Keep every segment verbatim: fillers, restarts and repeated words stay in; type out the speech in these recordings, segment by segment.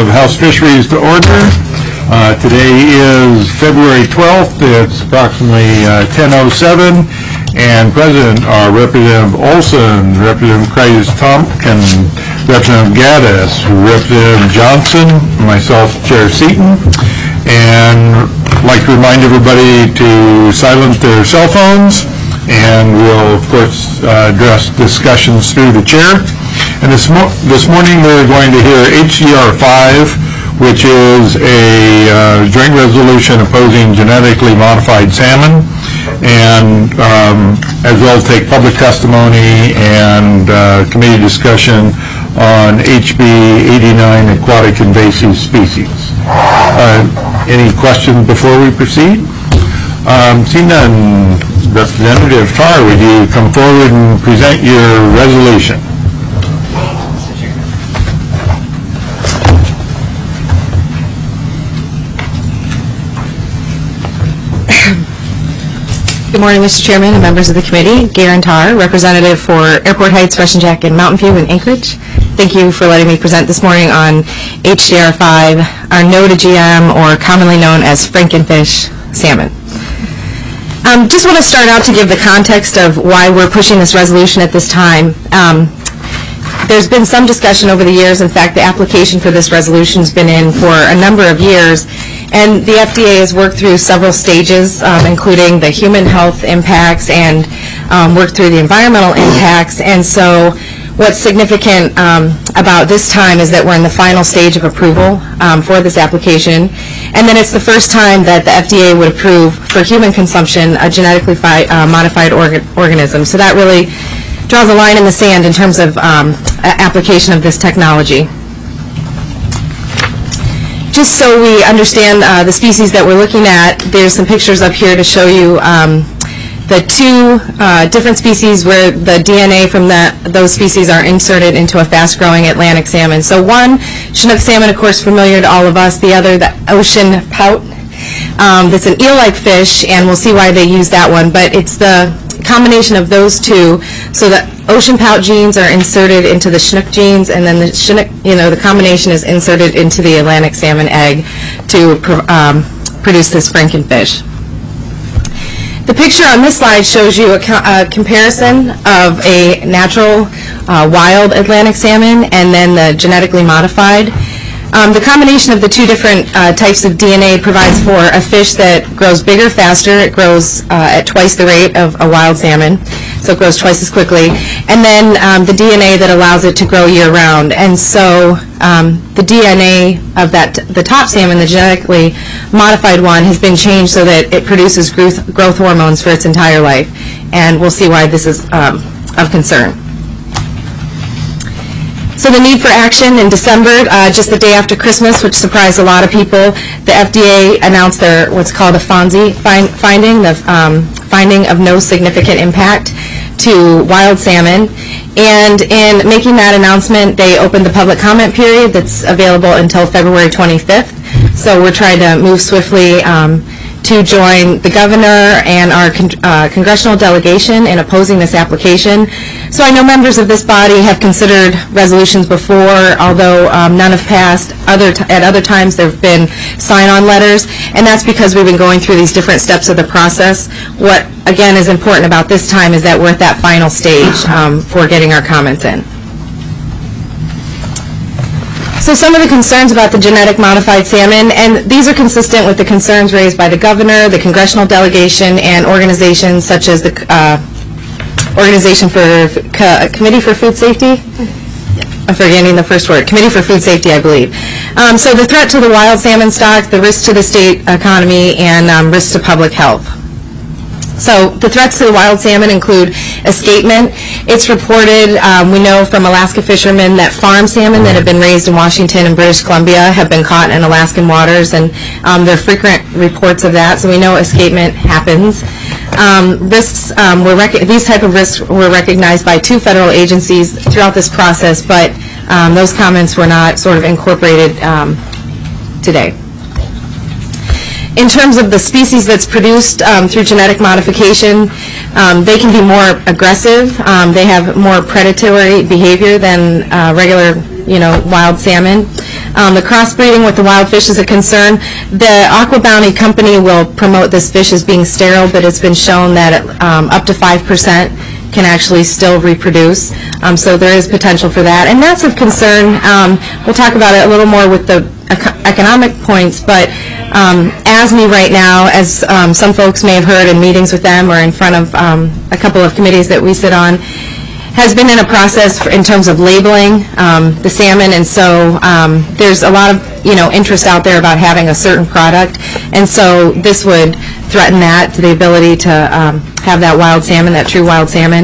of House Fisheries to order. Uh, today is February twelfth. It's approximately uh, ten oh seven, and present are Representative Olson, Representative Kreis-Tomkin, Representative Gaddis, Representative Johnson, myself, Chair Seaton, and I'd like to remind everybody to silence their cell phones, and we'll, of course, uh, address discussions through the chair. And this, mo this morning we're going to hear H D R five, which is a uh, joint resolution opposing genetically modified salmon, and um, as well as take public testimony and uh, committee discussion on H B eighty-nine, aquatic invasive species. Uh, any questions before we proceed? Um, seeing none, Representative Tarr, would you come forward and present your resolution? Good morning, Mister Chairman and members of the committee. Garen Tarr, representative for Airport Heights, Russian Jack, and Mountain View in Anchorage. Thank you for letting me present this morning on H D R five, our no to G M, or commonly known as Frankenfish salmon. Um, just want to start out to give the context of why we're pushing this resolution at this time. Um, there's been some discussion over the years. In fact, the application for this resolution has been in for a number of years. And the F D A has worked through several stages, um, including the human health impacts and um, worked through the environmental impacts. And so what's significant um, about this time is that we're in the final stage of approval um, for this application. And then it's the first time that the F D A would approve for human consumption a genetically fi uh, modified organ organism. So that really draws a line in the sand in terms of um, application of this technology. Just so we understand uh, the species that we're looking at, there's some pictures up here to show you um, the two uh, different species where the D N A from that, those species are inserted into a fast-growing Atlantic salmon. So one, Chinook salmon, of course, familiar to all of us. The other, the ocean pout. Um, that's an eel-like fish, and we'll see why they use that one. But it's the combination of those two, so the ocean pout genes are inserted into the Chinook genes, and then the Chinook, you know, the combination is inserted into the Atlantic salmon egg to um, produce this Frankenfish. The picture on this slide shows you a, co a comparison of a natural uh, wild Atlantic salmon and then the genetically modified. Um, the combination of the two different uh, types of D N A provides for a fish that grows bigger, faster. It grows uh, at twice the rate of a wild salmon, so it grows twice as quickly. And then um, the D N A that allows it to grow year-round. And so um, the D N A of that, t the top salmon, the genetically modified one, has been changed so that it produces growth, growth hormones for its entire life. And we'll see why this is um, of concern. So the need for action in December, uh, just the day after Christmas, which surprised a lot of people, the F D A announced their what's called a FONSI find, finding, the um, finding of no significant impact to wild salmon. And in making that announcement, they opened the public comment period that's available until February twenty-fifth. So we're trying to move swiftly um, to join the governor and our con uh, congressional delegation in opposing this application. So I know members of this body have considered resolutions before, although um, none have passed. Other t at other times there have been sign-on letters, and that's because we've been going through these different steps of the process. What, again, is important about this time is that we're at that final stage um, for getting our comments in. So some of the concerns about the genetic modified salmon, and these are consistent with the concerns raised by the governor, the congressional delegation, and organizations such as the uh, Organization for Co Committee for Food Safety. I'm forgetting the first word. Committee for Food Safety, I believe. Um, so the threat to the wild salmon stock, the risk to the state economy, and um, risk to public health. So the threats to the wild salmon include escapement. It's reported, um, we know from Alaska fishermen, that farm salmon that have been raised in Washington and British Columbia have been caught in Alaskan waters, and um, there are frequent reports of that, so we know escapement happens. Um, risks, um, were rec these type of risks were recognized by two federal agencies throughout this process, but um, those comments were not sort of incorporated um, today. In terms of the species that's produced um, through genetic modification, um, they can be more aggressive. Um, they have more predatory behavior than uh, regular, you know, wild salmon. Um, the crossbreeding with the wild fish is a concern. The Aqua Bounty company will promote this fish as being sterile, but it's been shown that um, up to five percent can actually still reproduce. Um, so there is potential for that. And that's of concern. Um, we'll talk about it a little more with the ec- economic points, but um, A S M E right now, as um, some folks may have heard in meetings with them or in front of um, a couple of committees that we sit on, has been in a process for, in terms of labeling um, the salmon, and so um, there's a lot of you know interest out there about having a certain product, and so this would threaten that, to the ability to um, have that wild salmon, that true wild salmon.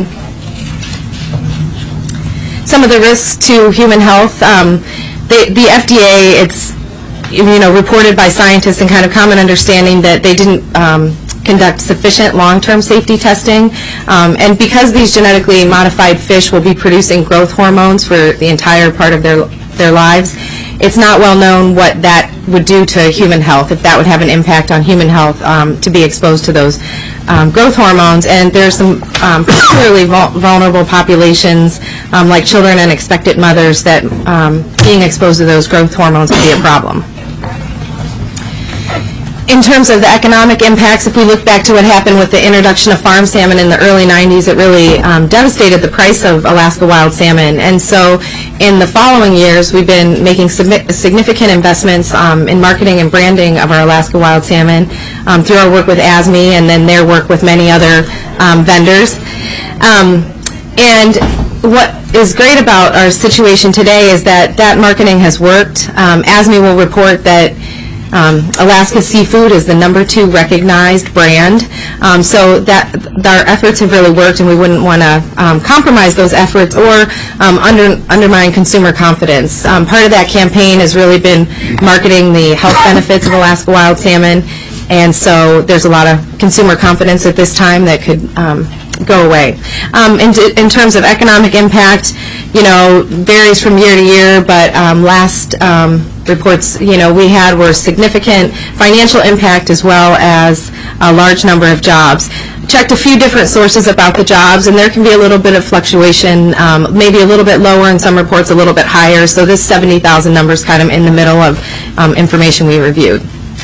Some of the risks to human health, um, the, the F D A, it's you know reported by scientists and kind of common understanding that they didn't um, conduct sufficient long-term safety testing, um, and because these genetically modified fish will be producing growth hormones for the entire part of their their lives, it's not well known what that would do to human health, if that would have an impact on human health um, to be exposed to those um, growth hormones. And there's some um, particularly vul- vulnerable populations, um, like children and expectant mothers, that um, being exposed to those growth hormones would be a problem. In terms of the economic impacts, if we look back to what happened with the introduction of farm salmon in the early nineties, it really um, devastated the price of Alaska wild salmon. And so in the following years, we've been making significant investments um, in marketing and branding of our Alaska wild salmon um, through our work with A S M E and then their work with many other um, vendors. Um, and what is great about our situation today is that that marketing has worked. Um, A S M E will report that Um, Alaska Seafood is the number two recognized brand, um, so that our efforts have really worked, and we wouldn't want to um, compromise those efforts or um, under, undermine consumer confidence. Um, part of that campaign has really been marketing the health benefits of Alaska wild salmon, and so there's a lot of consumer confidence at this time that could um, go away. Um, in, in terms of economic impact, you know, varies from year to year, but um, last um, reports, you know, we had were significant financial impact as well as a large number of jobs. Checked a few different sources about the jobs, and there can be a little bit of fluctuation, um, maybe a little bit lower in some reports, a little bit higher, so this seventy thousand number is kind of in the middle of um, information we reviewed.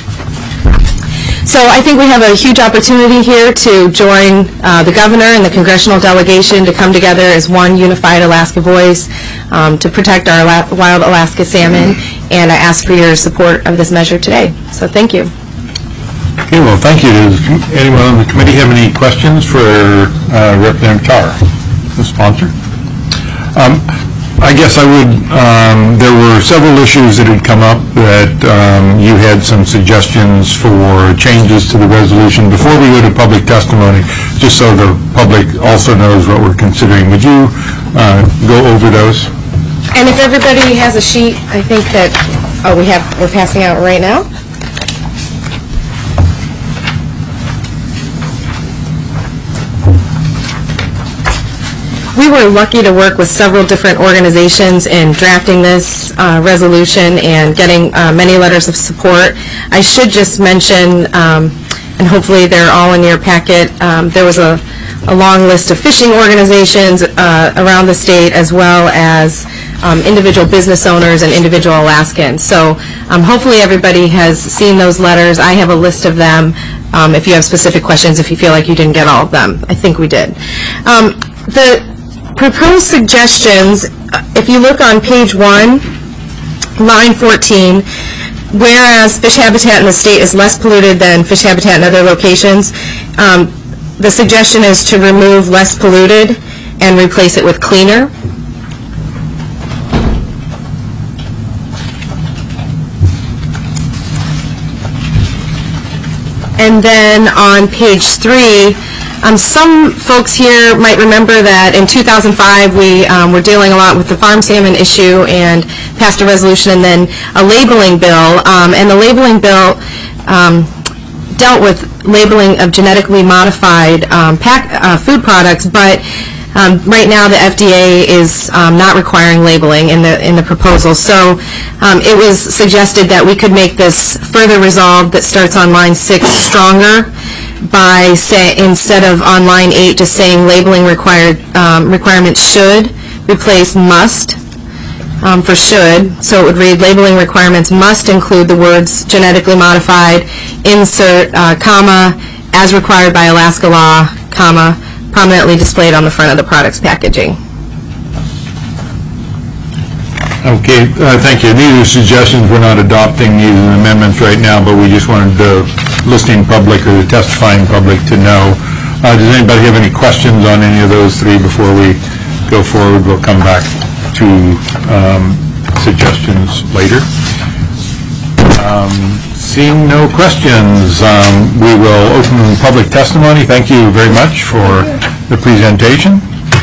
So I think we have a huge opportunity here to join uh, the governor and the congressional delegation to come together as one unified Alaska voice um, to protect our Ala- wild Alaska salmon, and I ask for your support of this measure today. So thank you. Okay, well, thank you. Does anyone on the committee have any questions for uh, Representative Tar, the sponsor? Um, I guess I would, um, there were several issues that had come up that um, you had some suggestions for changes to the resolution. Before we go to public testimony, just so the public also knows what we're considering, would you uh, go over those? And if everybody has a sheet, I think that, oh, we have, we're passing out right now. We were lucky to work with several different organizations in drafting this uh, resolution and getting uh, many letters of support. I should just mention, um, and hopefully they're all in your packet, um, there was a, a long list of fishing organizations uh, around the state, as well as um, individual business owners and individual Alaskans. So um, hopefully everybody has seen those letters. I have a list of them. Um, if you have specific questions, if you feel like you didn't get all of them, I think we did. Um, the proposed suggestions, if you look on page one, line fourteen, whereas fish habitat in the state is less polluted than fish habitat in other locations, um, the suggestion is to remove less polluted and replace it with cleaner. And then on page three, Um, some folks here might remember that in two thousand five we um, were dealing a lot with the farm salmon issue and passed a resolution and then a labeling bill. Um, and the labeling bill um, dealt with labeling of genetically modified um, pack, uh, food products, but um, right now the F D A is um, not requiring labeling in the in the proposal. So um, it was suggested that we could make this further resolved that starts on line six stronger, by say instead of on line eight just saying labeling required um, requirements should replace must, um, for should, so it would read, labeling requirements must include the words genetically modified, insert, uh, comma, as required by Alaska law, comma, prominently displayed on the front of the product's packaging. Okay, uh, thank you. These are suggestions. We're not adopting these as amendments right now, but we just wanted the listening public or the testifying public to know. Uh, does anybody have any questions on any of those three before we go forward? We'll come back to um, suggestions later. Um, seeing no questions, um, we will open public testimony. Thank you very much for the presentation.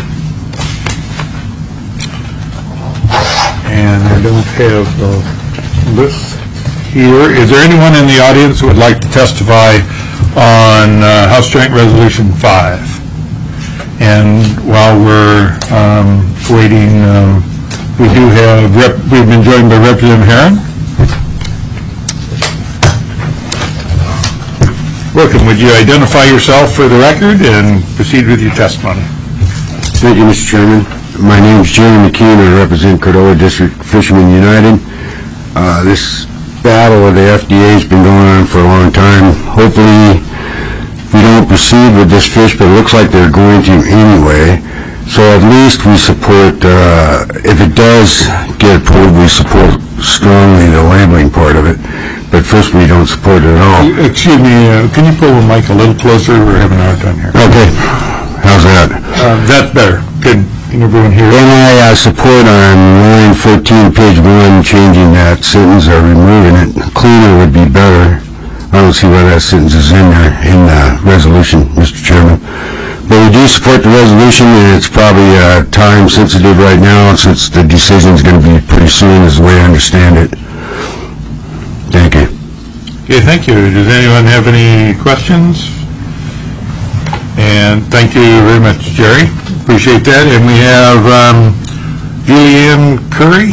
And I don't have the list here. Is there anyone in the audience who would like to testify on uh, House Joint Resolution five? And while we're um, waiting, um, we do have, rep we've been joined by Representative Herron. Welcome. Would you identify yourself for the record and proceed with your testimony? Thank you, Mister Chairman. My name is Jeremy McKean. I represent Cordova District Fishermen United. Uh, this battle with the F D A has been going on for a long time. Hopefully we don't proceed with this fish, but it looks like they're going to anyway. So at least we support, uh, if it does get approved, we support strongly the labeling part of it. But first we don't support it at all. Excuse me, uh, can you pull the mic a little closer? We're having a hard time here. Okay. How's that? Uh, that's better. Good. Can everyone hear? And I uh, support on line fourteen, page one, changing that sentence or removing it. Cleaner would be better. I don't see why that sentence is in there in the resolution, Mister Chairman. But we do support the resolution, and it's probably uh, time sensitive right now since the decision is going to be pretty soon, is the way I understand it. Thank you. Okay, thank you. Does anyone have any questions? And thank you very much, Jerry. Appreciate that. And we have um, Julianne Curry.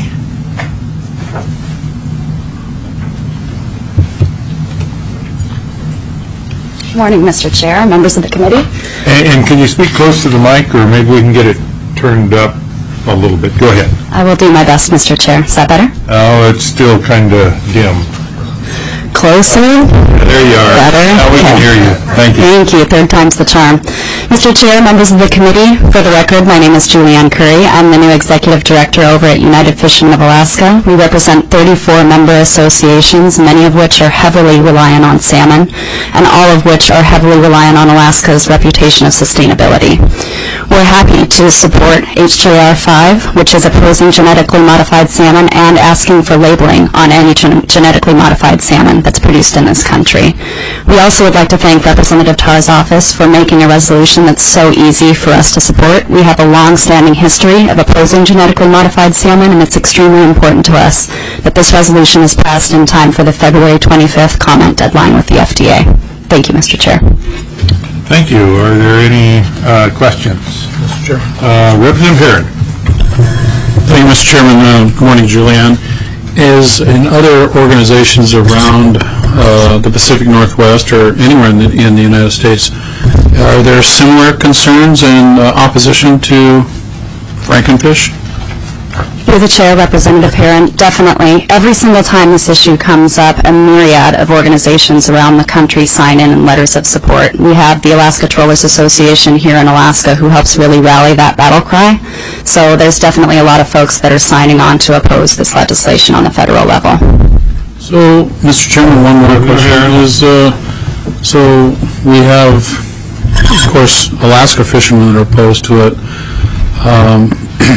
Good morning, Mister Chair, members of the committee. And, and can you speak close to the mic, or maybe we can get it turned up a little bit? Go ahead. I will do my best, Mister Chair. Is that better? Oh, it's still kind of dim. Closer? There you are. Better? Now we Okay. can hear you. Thank you. Thank you. Third time's the charm. Mister Chair, members of the committee, for the record, my name is Julianne Curry. I'm the new Executive Director over at United Fishermen of Alaska. We represent thirty-four member associations, many of which are heavily reliant on salmon, and all of which are heavily reliant on Alaska's reputation of sustainability. We're happy to support H J R five, which is opposing genetically modified salmon and asking for labeling on any gen genetically modified salmon that's produced in this country. We also would like to thank Representative Tarr's office for making a resolution that's so easy for us to support. We have a long-standing history of opposing genetically modified salmon, and it's extremely important to us that this resolution is passed in time for the February twenty-fifth comment deadline with the F D A. Thank you, Mister Chair. Thank you. Are there any uh, questions? Mister Chairman. Uh, Representative Herron. Thank you, Mister Chairman. Uh, good morning, Julianne. As in other organizations around uh, the Pacific Northwest or anywhere in the, in the United States, are there similar concerns and uh, opposition to Frankenfish? Through the chair, Representative Herron, definitely. Every single time this issue comes up, a myriad of organizations around the country sign in in letters of support. We have the Alaska Trollers Association here in Alaska who helps really rally that battle cry. So there's definitely a lot of folks that are signing on to oppose this legislation on the federal level. So, Mister Chairman, one more question is, uh, so we have, of course, Alaska fishermen that are opposed to it. Um,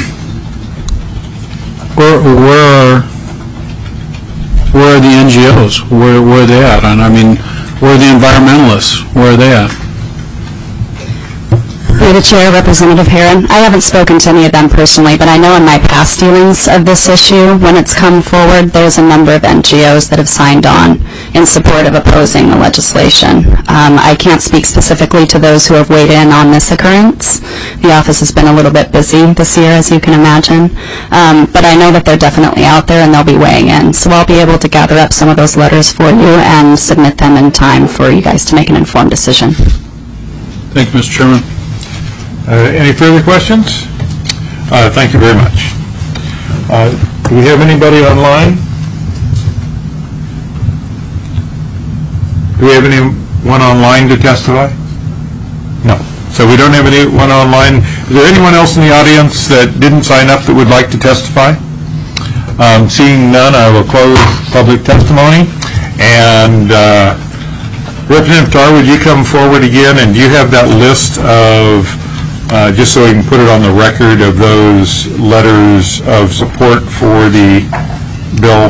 Where, where are where are the N G Os? Where where are they at? And I mean, where are the environmentalists? Where are they at? Through the chair, Representative Herron, I haven't spoken to any of them personally, but I know in my past dealings of this issue, when it's come forward, there's a number of N G Os that have signed on in support of opposing the legislation. Um, I can't speak specifically to those who have weighed in on this occurrence. The office has been a little bit busy this year, as you can imagine, um, but I know that they're definitely out there and they'll be weighing in. So I'll be able to gather up some of those letters for you and submit them in time for you guys to make an informed decision. Thank you, Mister Chairman. Uh, any further questions? Uh, thank you very much. Uh, Do we have anybody online? Do we have anyone online to testify? No. So we don't have anyone online. Is there anyone else in the audience that didn't sign up that would like to testify? Um, Seeing none, I will close public testimony. And uh, Representative Tarr, would you come forward again? And do you have that list of, uh, just so we can put it on the record, of those letters of support for the bill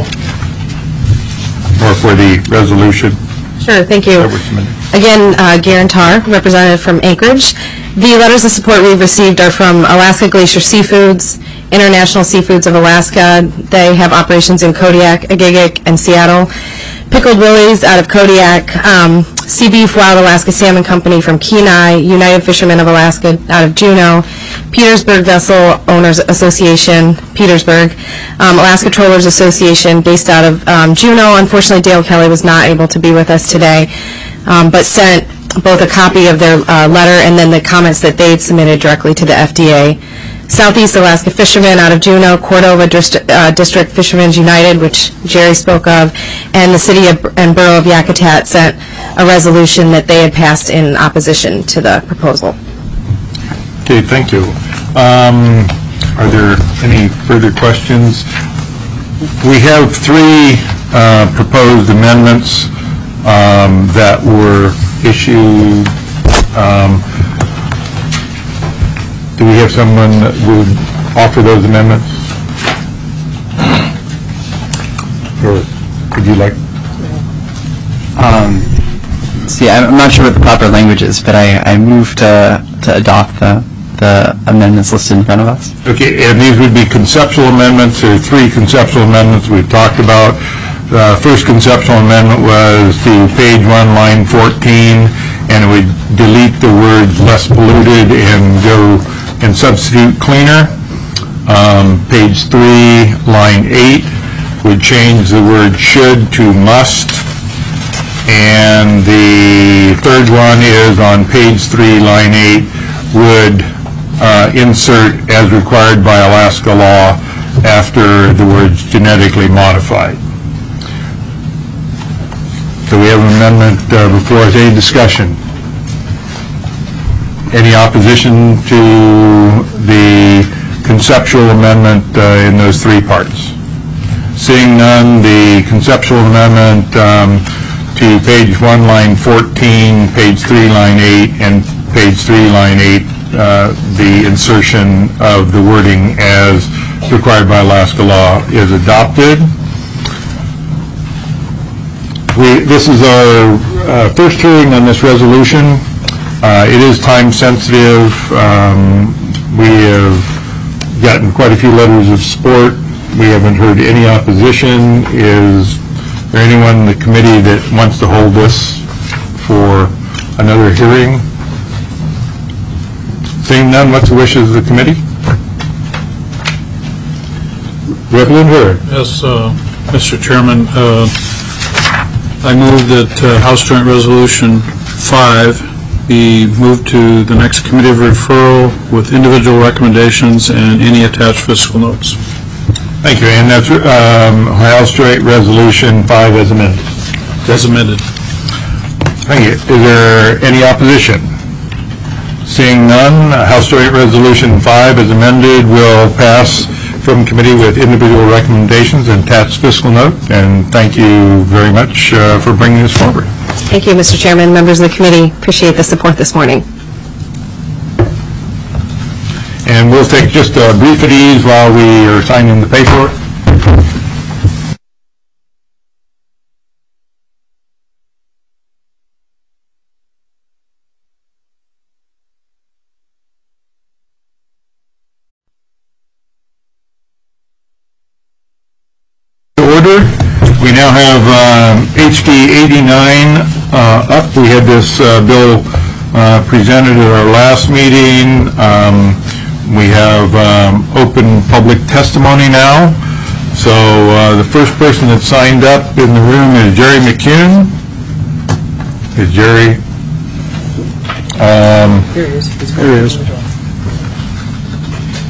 or for the resolution? Sure, thank you. That was submitted. Again, uh, Garen Tarr, representative from Anchorage. The letters of support we've received are from Alaska Glacier Seafoods, International Seafoods of Alaska. They have operations in Kodiak, Agigik, and Seattle. Pickled Willie's out of Kodiak, um, Sea Beef Wild Alaska Salmon Company from Kenai, United Fishermen of Alaska out of Juneau, Petersburg Vessel Owners Association, Petersburg, um, Alaska Trollers Association based out of um, Juneau. Unfortunately, Dale Kelly was not able to be with us today, um, but sent both a copy of their uh, letter and then the comments that they had submitted directly to the F D A. Southeast Alaska Fishermen out of Juneau, Cordova Dist- uh, District Fishermen's United, which Jerry spoke of, and the City of, and Borough of Yakutat sent a resolution that they had passed in opposition to the proposal. Okay, thank you. Um, Are there any further questions? We have three uh, proposed amendments um, that were issued. Um, Do we have someone that would offer those amendments? Or would you like? Um, see, I'm not sure what the proper language is, but I, I move to, to adopt the, the amendments listed in front of us. Okay, and these would be conceptual amendments. There are three conceptual amendments we've talked about. The first conceptual amendment was to page one, line fourteen, and it would delete the words less polluted and go and substitute cleaner. Um, page three, line eight, would change the word should to must. And the third one is on page three, line eight, would uh, insert as required by Alaska law after the words genetically modified. So we have an amendment uh, before us. Any discussion? Any opposition to the conceptual amendment uh, in those three parts? Seeing none, the conceptual amendment um, to page one, line fourteen, page three, line eight, and page three, line eight, uh, the insertion of the wording as required by Alaska law is adopted. We, this is our uh, first hearing on this resolution. Uh, it is time sensitive. Um, we have gotten quite a few letters of support. We haven't heard any opposition. Is there anyone in the committee that wants to hold this for another hearing? Seeing none, what's the wishes of the committee? Reverend Hurd. Yes, uh, Mister Chairman, uh, I move that uh, House Joint Resolution five be moved to the next committee of referral with individual recommendations and any attached fiscal notes. Thank you, and that's um, House Joint Resolution five as amended. As amended. Thank you. Is there any opposition? Seeing none, House Joint Resolution five as amended will pass from committee with individual recommendations and attached fiscal note, and thank you very much uh, for bringing this forward. Thank you, Mister Chairman, members of the committee. Appreciate the support this morning. And we'll take just a brief at ease while we are signing the paperwork. Order. We now have um, H D eighty-nine uh, up. We had this uh, bill uh, presented at our last meeting. Um, we have um, open public testimony now. So uh, the first person that signed up in the room is Jerry McCune. Is Jerry? Um, Here he is. He's Here he is.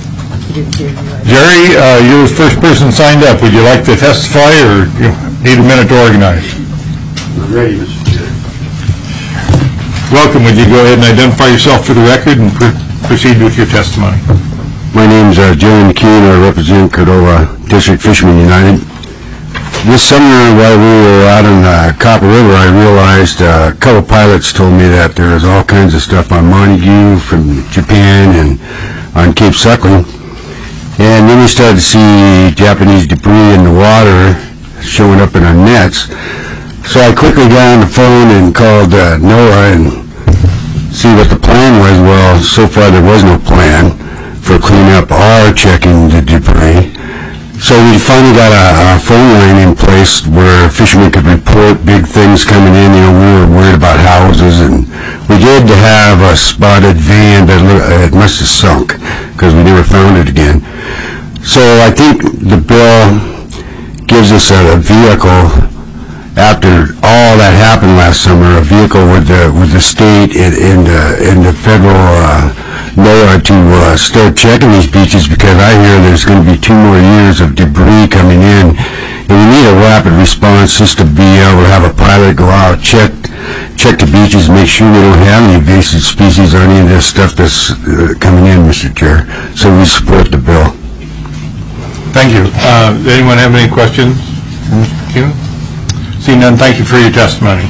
Jerry, uh, you're the first person signed up. Would you like to testify, or you need a minute to organize? I'm ready, Mister Chair. Welcome. Would you go ahead and identify yourself for the record and pr- proceed with your testimony? My name's uh, Jerry McKean. I represent Cordova District Fishermen United. This summer, while we were out on uh, Copper River, I realized uh, a couple pilots told me that there was all kinds of stuff on Montague from Japan and on Cape Suckling. And then we started to see Japanese debris in the water showing up in our nets. So I quickly got on the phone and called uh, NOAA and see what the plan was. Well, so far there was no plan for cleaning up or checking the debris. So we finally got a, a phone line in place where fishermen could report big things coming in. You know, we were worried about houses, and we did have a spotted van that lo- uh, it must have sunk because we never found it again. So I think the bill gives us a, a vehicle after all that happened last summer, a vehicle with the with the state and, and, uh, and the federal uh, NOAA to uh, start checking these beaches, because I hear there's going to be two more years of debris coming in, and we need a rapid response just to be able to have a pilot go out, check check the beaches, make sure we don't have any invasive species or any of this stuff that's uh, coming in, Mister Chair. So we support the bill. Thank you. Uh, does anyone have any questions? Mister Seeing none, thank you for your testimony.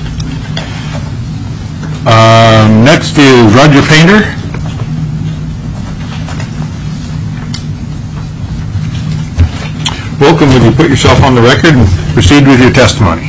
Um, next is Roger Painter. Welcome. Would you put yourself on the record and proceed with your testimony?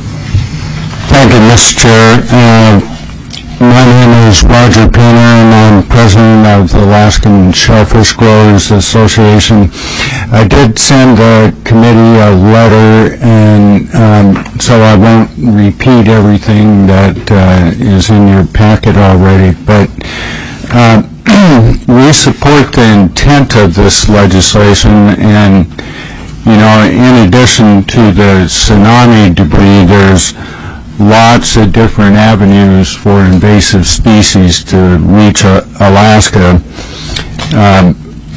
Thank you, Mister Chair. Uh, my name is Roger Painter, and I'm president of the Alaskan Shellfish Growers Association. I did send the committee a letter, and um, so I won't repeat everything that uh, is in your packet already, but uh, we support the intent of this legislation, and you know, in addition to the tsunami debris, there's lots of different avenues for invasive species to reach uh, Alaska. Um,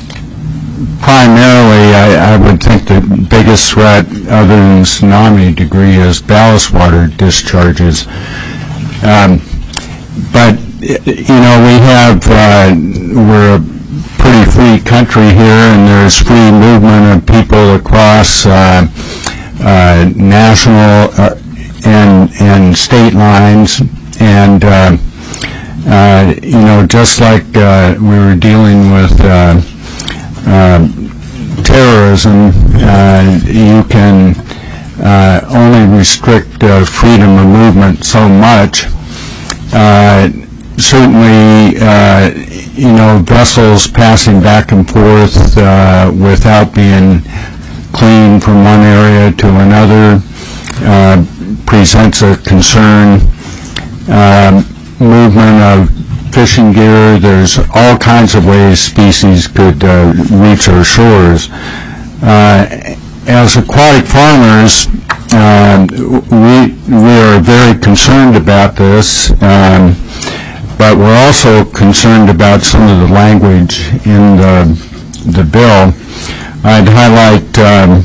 primarily, I, I would think the biggest threat, other than tsunami debris, is ballast water discharges. Um, but, you know, we have, uh, we're a pretty free country here, and there's free movement of people across uh, uh, national uh, and and state lines, and uh, uh, you know, just like uh, we were dealing with uh, uh, terrorism, uh, you can uh, only restrict uh, freedom of movement so much. Uh, certainly, uh, you know, vessels passing back and forth uh, without being cleaned from one area to another uh, presents a concern. Um, movement of fishing gear, there's all kinds of ways species could uh, reach our shores. Uh, as aquatic farmers, uh, we, we are very concerned about this, um, but we're also concerned about some of the language in the, the bill. I'd highlight um,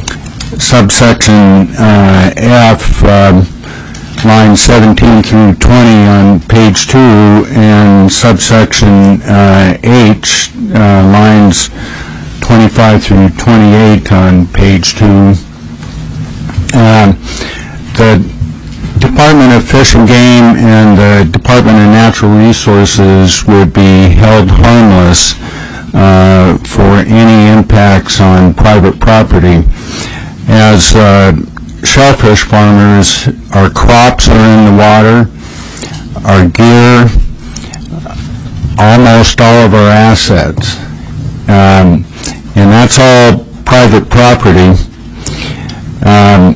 subsection uh, F, um, lines seventeen through twenty on page two, and subsection uh, H, uh, lines twenty-five through twenty-eight on page two. Uh, the Department of Fish and Game and the Department of Natural Resources would be held harmless uh, for any impacts on private property. As uh, shellfish farmers, our crops are in the water, our gear, almost all of our assets, um, and that's all private property. Um,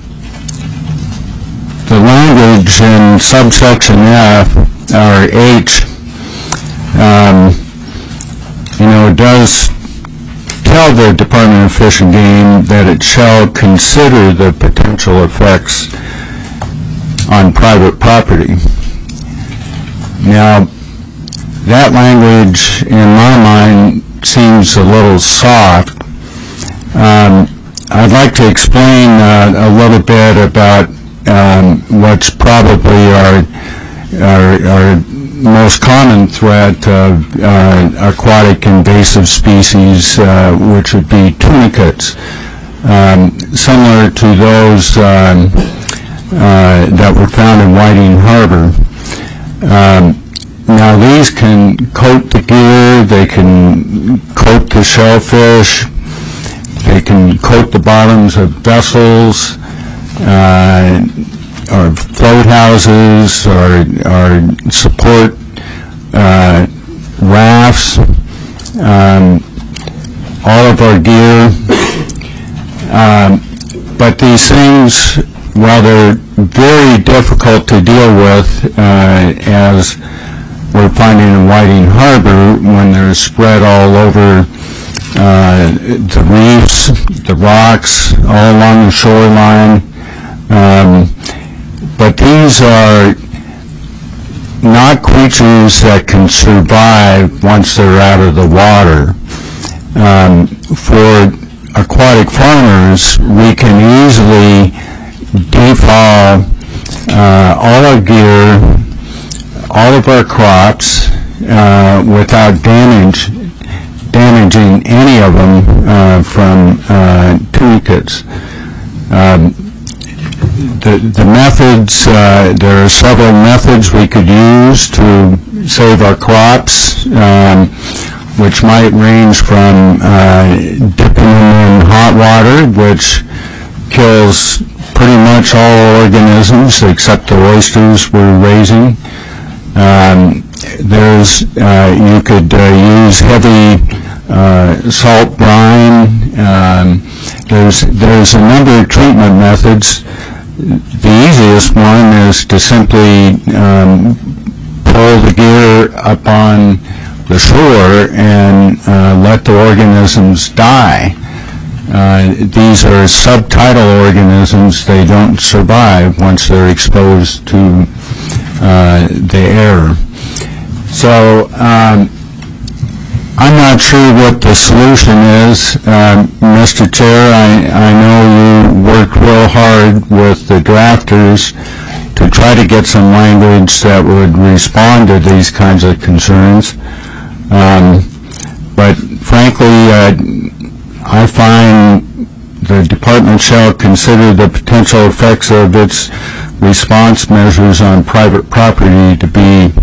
the language in subsection F, or H, um, you know, does tell the Department of Fish and Game that it shall consider the potential effects on private property. Now, that language, in my mind, seems a little soft. Um, I'd like to explain uh, a little bit about um, what's probably our, our, our most common threat of uh, aquatic invasive species, uh, which would be tunicates, um, similar to those um, uh, that were found in Whiting Harbor. Um, now these can coat the gear, they can coat the shellfish, they can coat the bottoms of vessels, uh, or float houses, or, or support uh, rafts, um, all of our gear. Um, but these things, while they're very difficult to deal with, uh, as we're finding in Whiting Harbor when they're spread all over uh, the reefs, the rocks, all along the shoreline. Um, but these are not creatures that can survive once they're out of the water. Um, for aquatic farmers, we can easily defoul uh, all our gear, all of our crops, uh, without damage, damaging any of them uh, from uh, tunicates. Um, The, the methods, uh, there are several methods we could use to save our crops, um, which might range from uh, dipping them in hot water, which kills pretty much all organisms except the oysters we're raising. Um, there's, uh, you could uh, use heavy uh, salt brine. Um, there's, there's a number of treatment methods. The easiest one is to simply um, pull the gear up on the shore and uh, let the organisms die. Uh, these are subtidal organisms. They don't survive once they're exposed to uh, the air. So um, I'm not sure what the solution is. Uh, Mister Chair, I, I know you worked real hard with the drafters to try to get some language that would respond to these kinds of concerns. Um, but frankly, uh, I find the department shall consider the potential effects of its response measures on private property to be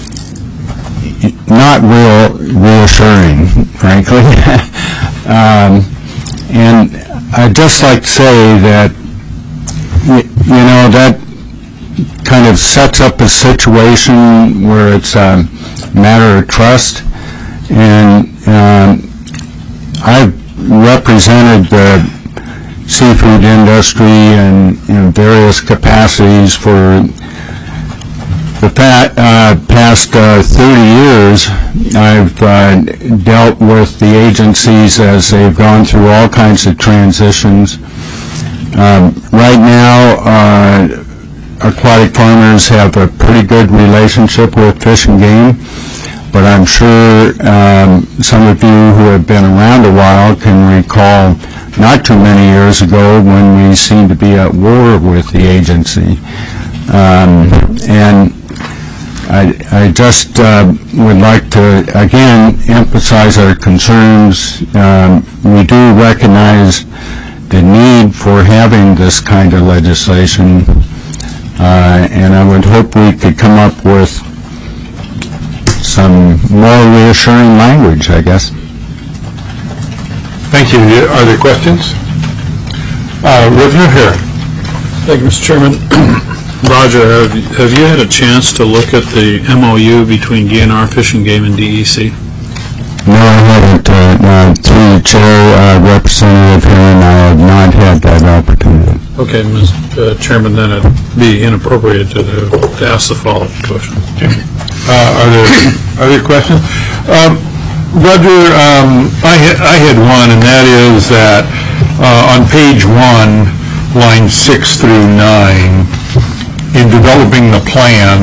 not real reassuring, frankly. um, and I'd just like to say that, y you know, that kind of sets up a situation where it's a matter of trust. And um, I've represented the seafood industry in, in various capacities for the pa uh, past uh, thirty years. I've uh, dealt with the agencies as they've gone through all kinds of transitions. Um, right now, uh, aquatic farmers have a pretty good relationship with Fish and Game, but I'm sure um, some of you who have been around a while can recall not too many years ago when we seemed to be at war with the agency. Um, and I, I just uh, would like to, again, emphasize our concerns. Um, we do recognize the need for having this kind of legislation, uh, and I would hope we could come up with some more reassuring language, I guess. Thank you. Are there questions? Uh, Representative Herring. Thank you, Mister Chairman. Roger, have, have you had a chance to look at the M O U between D N R, Fish and Game, and D E C? No, I haven't. Uh, uh, through the chair, uh, Representative Herring, I have not had that opportunity. Okay, Mister Chairman, then it'd be inappropriate to, to ask the follow-up question. Okay. Uh, are there are there questions? Um, Roger, um, I, ha I had one, and that is that uh, on page one, lines six through nine, in developing the plan,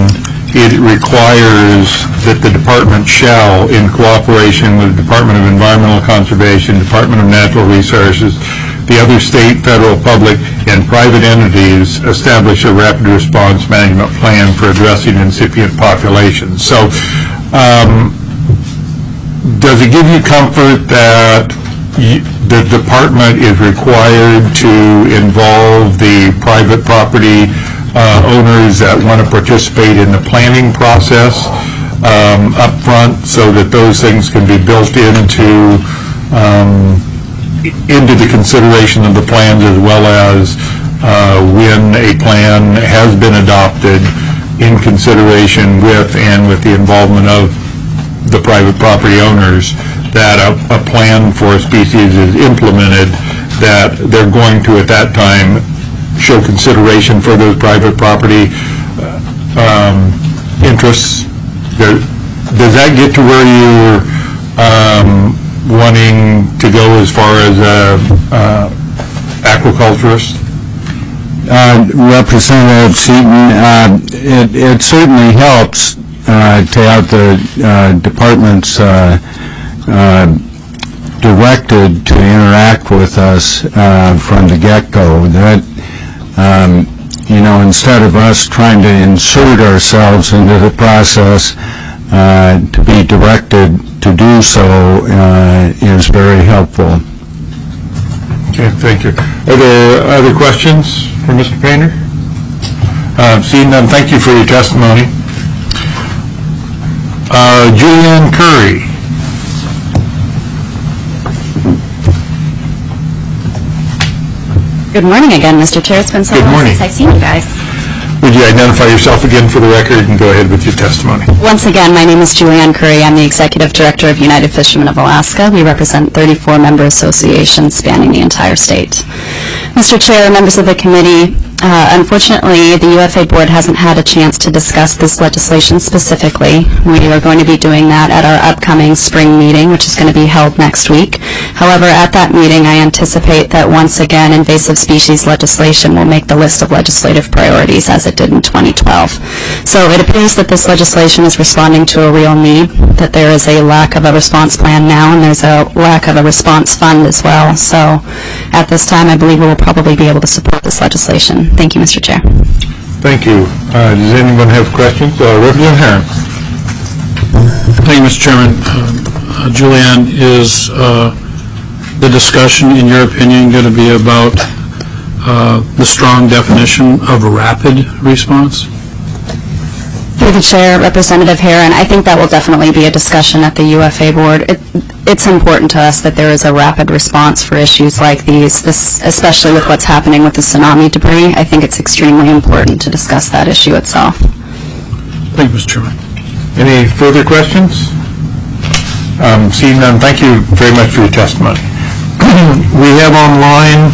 it requires that the department shall, in cooperation with the Department of Environmental Conservation, Department of Natural Resources, the other state, federal, public, and private entities, establish a rapid response management plan for addressing incipient populations. So, um, does it give you comfort that y the department is required to involve the private property uh, owners that want to participate in the planning process um, up front, so that those things can be built into um, into the consideration of the plans, as well as uh, when a plan has been adopted, in consideration with and with the involvement of the private property owners, that a, a plan for a species is implemented, that they're going to at that time show consideration for those private property uh, um, interests. There, does that get to where you're um, wanting to go as far as a uh, aquaculturist? Uh, Representative Seaton, uh, it, it certainly helps uh, to have the uh, departments uh, uh, directed to interact with us uh, from the get-go. That, um, you know, instead of us trying to insert ourselves into the process, uh, to be directed to do so uh, is very helpful. Okay, thank you. Are there other questions for Mister Painter? Uh, seeing none, thank you for your testimony. Uh, Julianne Curry. Good morning again, Mister Chair. It's been so Good long morning. since I've seen you guys. Would you identify yourself again for the record and go ahead with your testimony? Once again, my name is Julianne Curry. I'm the Executive Director of United Fishermen of Alaska. We represent thirty-four member associations spanning the entire state. Mister Chair, members of the committee, uh, unfortunately, the U F A Board hasn't had a chance to discuss this legislation specifically. We are going to be doing that at our upcoming spring meeting, which is going to be held next week. However, at that meeting, I anticipate that once again, invasive species legislation will make the list of legislative priorities as it did in twenty twelve. So it appears that this legislation is responding to a real need, that there is a lack of a response plan now, and there's a lack of a response fund as well. So at this time, I believe we will probably be able to support this legislation. Thank you, Mister Chair. Thank you. Uh, does anyone have questions? Uh, Representative Herron. Thank you, Mister Chairman. Uh, Julianne, is uh, the discussion, in your opinion, going to be about uh, the strong definition of a rapid response? Through the Chair, Representative Herron, I think that will definitely be a discussion at the U F A Board. It, it's important to us that there is a rapid response for issues like these, this, especially with what's happening with the tsunami debris. I think it's extremely important to discuss that issue itself. Thank you, Mister Chairman. Any further questions? Um, seeing none, thank you very much for your testimony. We have online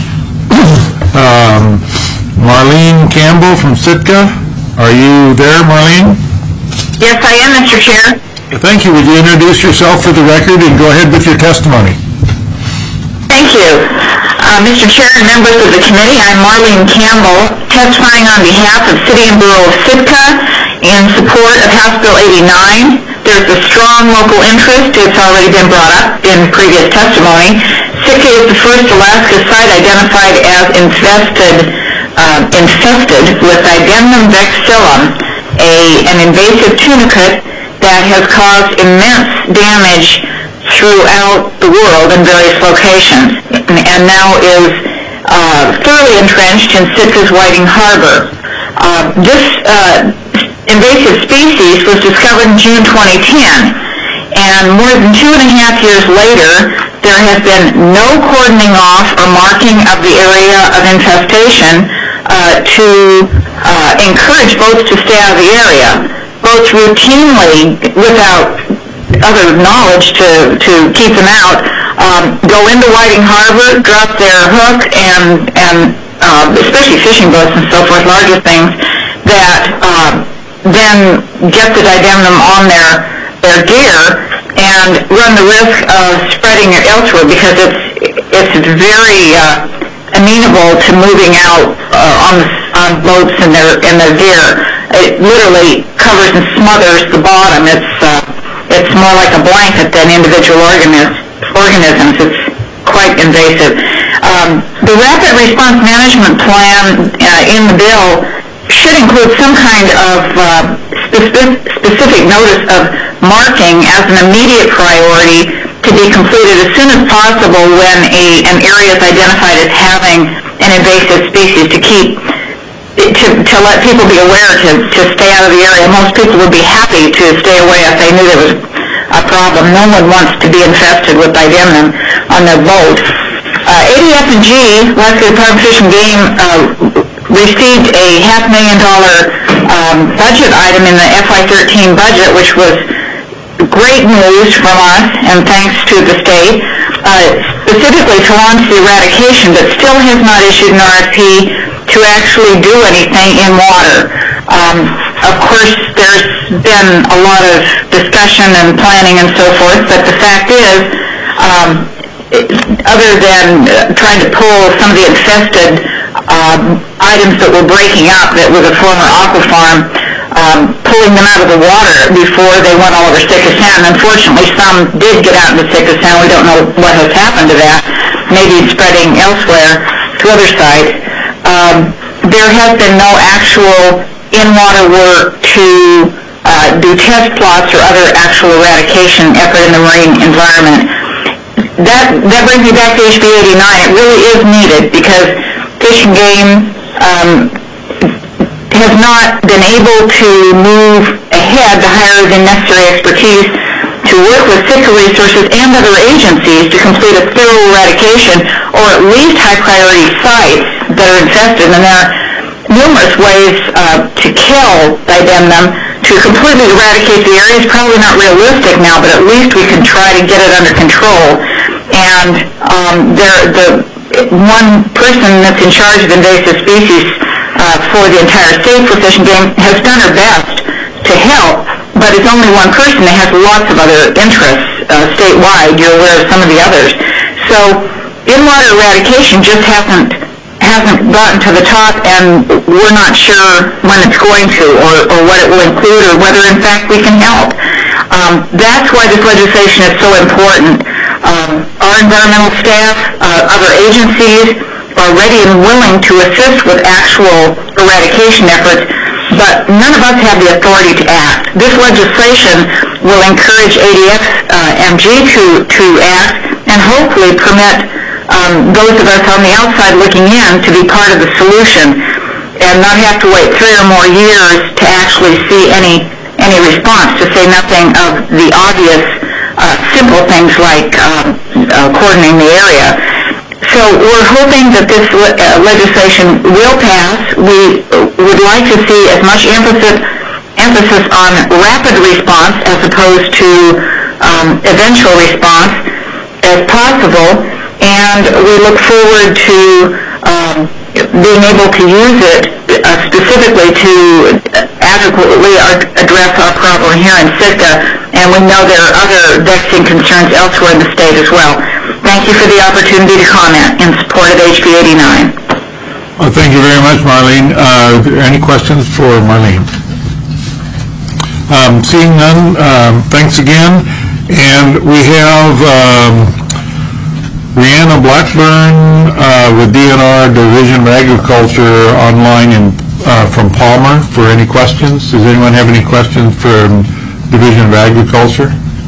um, Marlene Campbell from Sitka. Are you there, Marlene? Yes, I am, Mister Chair. Thank you. Would you introduce yourself for the record and go ahead with your testimony? Thank you. Uh, Mister Chair and members of the committee, I'm Marlene Campbell, testifying on behalf of City and Borough of Sitka in support of House Bill eighty-nine. There's a strong local interest. It's already been brought up in previous testimony. Sitka is the first Alaska site identified as infested, uh, infested with Didymnum vexillum, a, an invasive tunicate that has caused immense damage throughout the world in various locations, and, and now is uh, thoroughly entrenched in Sitka's Whiting Harbor. Uh, this uh, invasive species was discovered in June twenty ten, and more than two and a half years later, there has been no cordoning off or marking of the area of infestation uh, to uh, encourage boats to stay out of the area. Boats routinely, without other knowledge to, to keep them out, um, go into Whiting Harbor, drop their hook, and, and uh, especially fishing boats and so forth, larger things, that uh, then get the Didymnum on their, their gear and run the risk of spreading it elsewhere, because it's, it's very uh, amenable to moving out uh, on, the, on on boats and their and their gear. It literally covers and smothers the bottom. It's uh, it's more like a blanket than individual organisms. Organisms. It's quite invasive. Um, the Rapid Response Management Plan uh, in the bill should include some kind of uh, specific, specific notice of marking as an immediate priority to be completed as soon as possible when a, an area is identified as having an invasive species, to keep to, to let people be aware to, to stay out of the area. Most people would be happy to stay away if they knew there was a problem. No one wants to be infested with Bidemnum on their boat. Uh, A D F and G, Alaska Department of Fish and Game, uh, received a half million dollar um, budget item in the F Y thirteen budget, which was great news from us, and thanks to the state, uh, specifically to launch the eradication, but still has not issued an R F P to actually do anything in water. Um, of course, there's been a lot of discussion and planning and so forth, but the fact is, um, other than uh, trying to pull some of the infested um, items that were breaking up that was a former aqua farm, um, pulling them out of the water before they went all over Sitka Sound. Unfortunately, some did get out into Sitka Sound. We don't know what has happened to that. Maybe spreading elsewhere to other sites. Um, there has been no actual in-water work to uh, do test plots or other actual eradication effort in the marine environment. That, that brings me back to H B eighty-nine. It really is needed because Fish and Game um, has not been able to move ahead to hire the necessary expertise to work with Sitka Resources and other agencies to complete a thorough eradication, or at least high-priority sites that are infested. And there are numerous ways uh, to kill Bidemnum. To completely eradicate the area is probably not realistic now, but at least we can try to get it under control. And um, there, the one person that's in charge of invasive species uh, for the entire state for Fish and Game has done her best to help, but it's only one person that has lots of other interests uh, statewide. You're aware of some of the others. So in-water eradication just hasn't hasn't gotten to the top, and we're not sure when it's going to, or, or what it will include, or whether in fact we can help. Um, that's why this legislation is so important. Um, our environmental staff, uh, other agencies are ready and willing to assist with actual eradication efforts, but none of us have the authority to act. This legislation will encourage A D F M G to, to act and hopefully permit Um, those of us on the outside looking in to be part of the solution and not have to wait three or more years to actually see any any response, to say nothing of the obvious uh, simple things like uh, uh, cordoning the area. So we're hoping that this le- uh, legislation will pass. We would like to see as much emphasis emphasis on rapid response as opposed to um, eventual response as possible. And we look forward to um, being able to use it uh, specifically to adequately address our problem here in Sitka, and we know there are other vexing concerns elsewhere in the state as well. Thank you for the opportunity to comment in support of H B eighty-nine. Well, thank you very much, Marlene. Uh, any questions for Marlene? Um, seeing none, um, thanks again. And we have Um, Rihanna Blackburn uh, with D N R Division of Agriculture online in, uh, from Palmer for any questions. Does anyone have any questions from Division of Agriculture?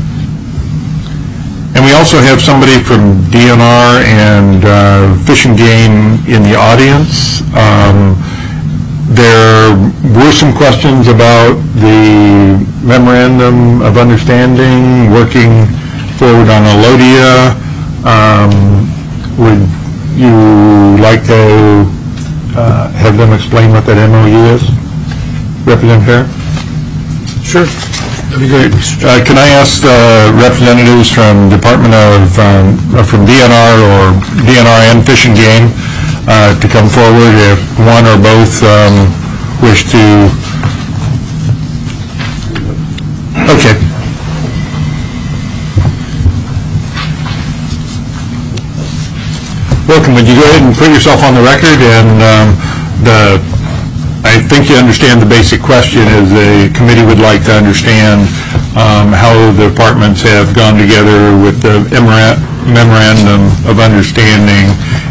And we also have somebody from D N R and uh, Fish and Game in the audience. Um, there were some questions about the Memorandum of Understanding, working forward on Alodia. Um, would you like to uh, have them explain what that M O U is? Representative Hare? Sure. That'd be great. Uh, can I ask uh, representatives from Department of, um, from D N R or D N R and Fish and Game uh, to come forward if one or both um, wish to? Okay. Welcome. Would you go ahead and put yourself on the record and um, the I think you understand the basic question is the committee would like to understand um, how the departments have gone together with the memora- memorandum of understanding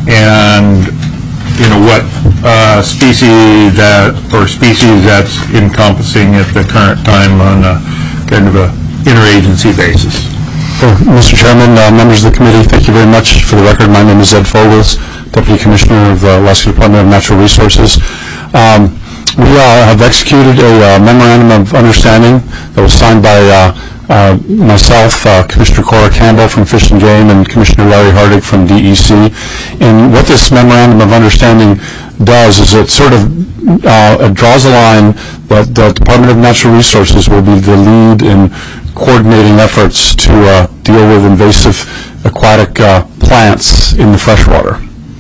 and, you know, what uh, species that, or species that's encompassing at the current time on a kind of a interagency basis. Mister Chairman, uh, members of the committee, thank you very much. For the record, my name is Ed Fogels, Deputy Commissioner of the Alaska Department of Natural Resources. Um, we uh, have executed a uh, memorandum of understanding that was signed by uh, uh, myself, uh, Commissioner Cora Campbell from Fish and Game, and Commissioner Larry Hardig from D E C. And what this memorandum of understanding does is it sort of uh, it draws a line that the Department of Natural Resources will be the lead in coordinating efforts to uh, deal with invasive aquatic uh, plants in the freshwater.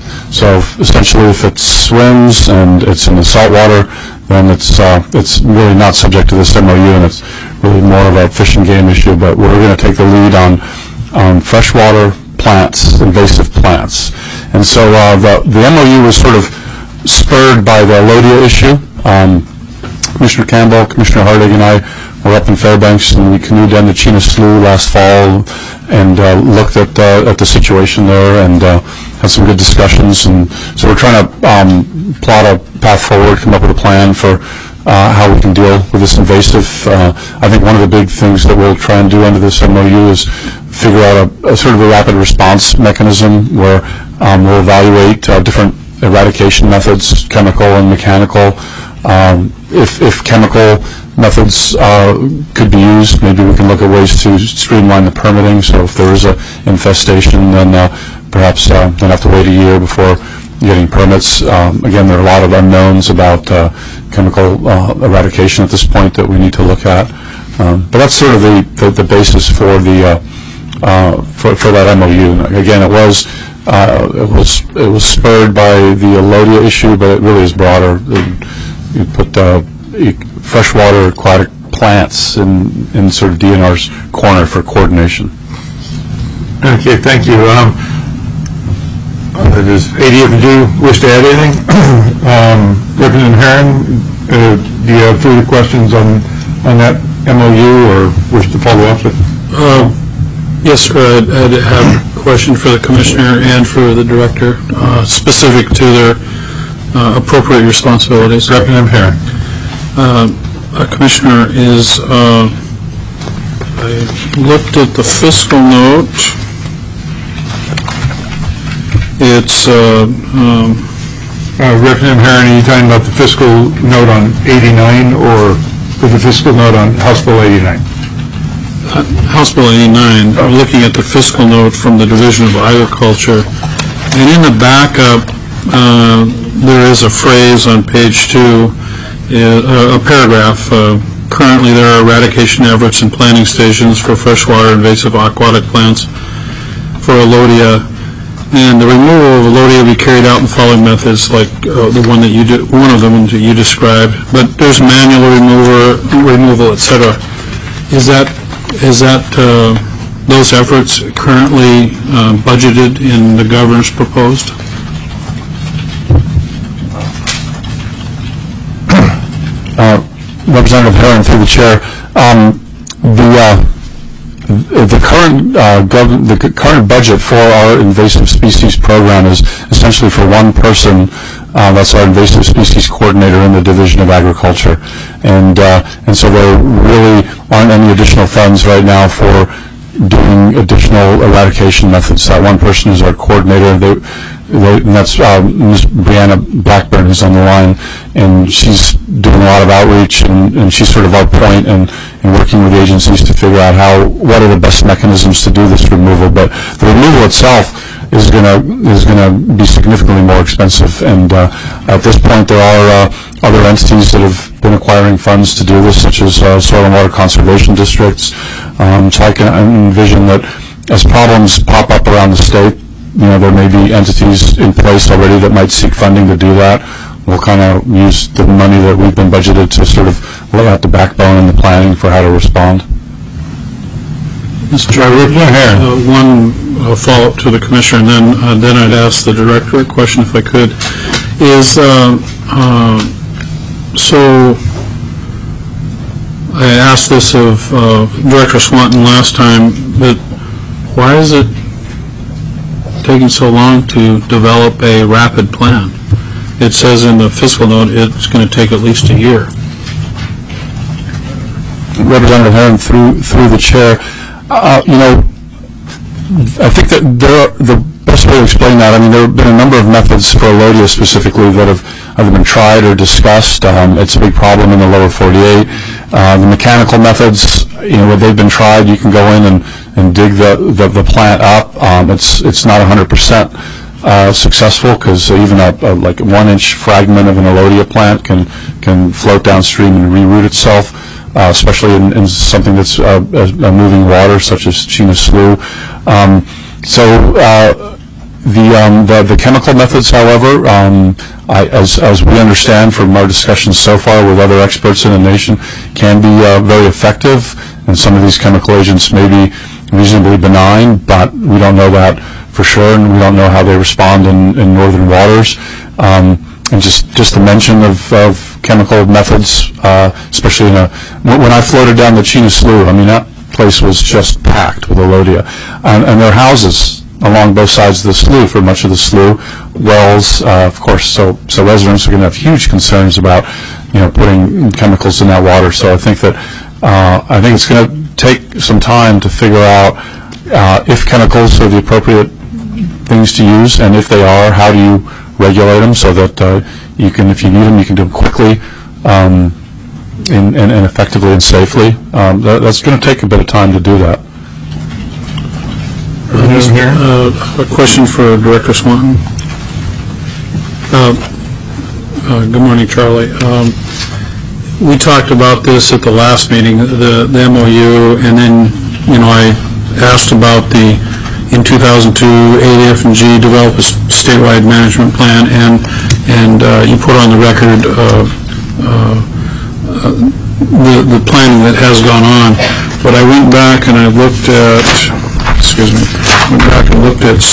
So essentially, if it swims and it's in the saltwater, then it's uh, it's really not subject to this M O U, and it's really more of a fish and game issue. But we're going to take the lead on on freshwater plants, invasive plants. And so uh, the the M O U was sort of spurred by the Lodia issue. Um, Commissioner Campbell, Commissioner Hardig, and I were up in Fairbanks, and we canoed down to Chena Slough last fall and uh, looked at uh, at the situation there and uh, had some good discussions. And so we're trying to um, plot a path forward, come up with a plan for uh, how we can deal with this invasive. Uh, I think one of the big things that we'll try and do under this M O U is figure out a, a sort of a rapid response mechanism where um, we'll evaluate uh, different eradication methods, chemical and mechanical. Um, if, if chemical methods uh, could be used, maybe we can look at ways to streamline the permitting. So if there is an infestation, then uh, perhaps uh, don't have to wait a year before getting permits. Um, again, there are a lot of unknowns about uh, chemical uh, eradication at this point that we need to look at. Um, but that's sort of the, the, the basis for the uh, uh, for, for that M O U. And again, it was uh, it was it was spurred by the Lodia issue, but it really is broader. You put uh, freshwater aquatic plants in, in sort of D N R's corner for coordination. Okay, thank you. Um, uh, does A D F G wish to add anything? um, Representative Herron, uh, do you have further questions on, on that M O U or wish to follow up with? Uh, yes, sir. I'd, I'd have a question for the Commissioner and for the Director uh, specific to their Uh, appropriate responsibilities. Representative Herron. Uh, uh, Commissioner, is uh, I looked at the fiscal note. It's uh, um, uh, Representative Herron, are you talking about the fiscal note on eighty-nine or the fiscal note on House Bill eighty-nine? Uh, House Bill eighty-nine. Oh. I'm looking at the fiscal note from the Division of Agriculture, and in the backup. Uh, there is a phrase on page two, uh, a paragraph. Uh, currently, there are eradication efforts and planting stations for freshwater invasive aquatic plants for Alodia, and the removal of Alodia will be carried out in the following methods, like uh, the one that you did, one of them that you described. But there's manual remover, removal, et cetera. Is that is that uh, those efforts currently uh, budgeted in the governor's proposed? Uh, Representative Herron, through the chair, um, the uh, the current uh, gov- the current budget for our invasive species program is essentially for one person. Uh, that's our invasive species coordinator in the Division of Agriculture, and uh, and so there really aren't any additional funds right now for doing additional eradication methods. That one person is our coordinator. They, they, and that's uh, Miz Brianna Blackburn, who's on the line, and she's doing a lot of outreach, and, and she's sort of our point in, in working with agencies to figure out how what are the best mechanisms to do this removal. But the removal itself is going to is going to be significantly more expensive, and uh, at this point there are uh, other entities that have been acquiring funds to do this, such as uh, soil and water conservation districts. Um, so I can envision that as problems pop up around the state, you know, there may be entities in place already that might seek funding to do that. We'll kind of use the money that we've been budgeted to sort of lay out the backbone and the planning for how to respond. Mister Chairman, uh, one uh, follow-up to the Commissioner, and then uh, then I'd ask the Director a question if I could. Is uh, uh, so I asked this of uh, Director Swanton last time, but why is it taking so long to develop a rapid plan? It says in the fiscal note it's going to take at least a year. Representative Herron, through through the chair, uh, you know, I think that there are, the best way to explain that, I mean, there have been a number of methods for Alodia specifically that have either been tried or discussed. Um, it's a big problem in the lower forty-eight. Uh, the mechanical methods, you know, where they've been tried, you can go in and, and dig the, the, the plant up. Um, it's it's not one hundred percent uh, successful because even a, a like one inch fragment of an Alodia plant can can float downstream and reroute itself. Uh, especially in, in something that's uh, a, a moving water, such as Chena Slough. Um, so uh, the, um, the the chemical methods, however, um, I, as as we understand from our discussions so far with other experts in the nation, can be uh, very effective. And some of these chemical agents may be reasonably benign, but we don't know that for sure, and we don't know how they respond in, in northern waters. Um, And just, just the mention of, of chemical methods, uh, especially in a, when I floated down the Chena Slough, I mean, that place was just packed with Alodia. And, and there are houses along both sides of the slough for much of the slough, wells, uh, of course, so, so residents are going to have huge concerns about, you know, putting chemicals in that water. So I think that, uh, I think it's going to take some time to figure out uh, if chemicals are the appropriate things to use, and if they are, how do you regulate them so that uh, you can, if you need them, you can do them quickly um, and, and, and effectively and safely. Um, that, that's going to take a bit of time to do that. Uh, a question for Director Swanton. Uh, uh, good morning, Charlie. Um, we talked about this at the last meeting, the, the M O U, and then, you know, I asked about the in two thousand two, A D F and G developed a statewide management plan, and and uh, you put on the record uh, uh, uh, the the planning that has gone on. But I went back and I looked at, excuse me, went back and looked at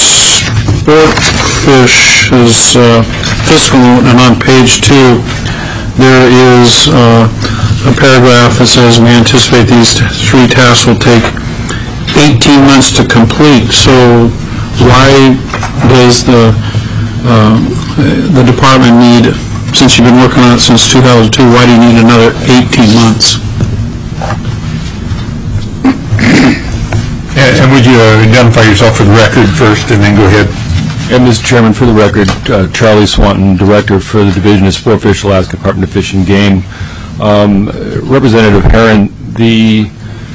Sportfish's uh, fiscal note, and on page two there is uh, a paragraph that says we anticipate these three tasks will take eighteen months to complete. So why does the uh, the department need, since you've been working on it since two thousand two, why do you need another eighteen months? And, and would you uh, identify yourself for the record first and then go ahead? And Mister Chairman, for the record, uh, Charlie Swanton, Director for the Division of Sportfish, Alaska Department of Fish and Game. Um, Representative Herron, the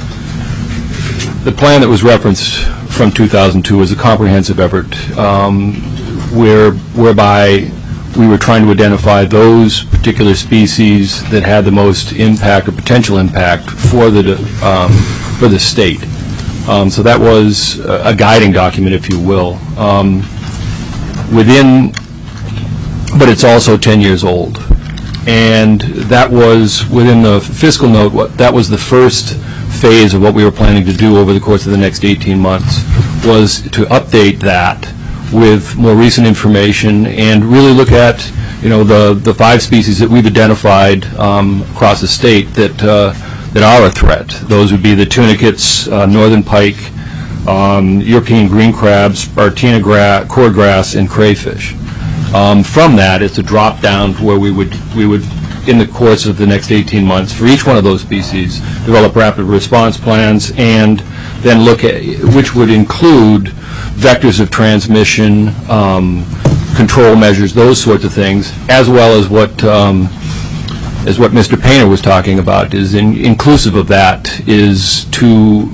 The plan that was referenced from two thousand two was a comprehensive effort um, where, whereby we were trying to identify those particular species that had the most impact or potential impact for the, um, for the state. Um, so that was a guiding document, if you will. Um, within, but it's also ten years old. And that was, within the fiscal note, what, that was the first phase of what we were planning to do over the course of the next eighteen months, was to update that with more recent information and really look at, you know, the the five species that we've identified um, across the state that uh, that are a threat. Those would be the tunicates, uh, northern pike, um, European green crabs, Bartina gra cordgrass, and crayfish. Um, from that, it's a drop down to where we would we would. in the course of the next eighteen months, for each one of those species, develop rapid response plans, and then look at, which would include vectors of transmission, um, control measures, those sorts of things, as well as what um, as what Mister Painter was talking about. Is in, inclusive of that is to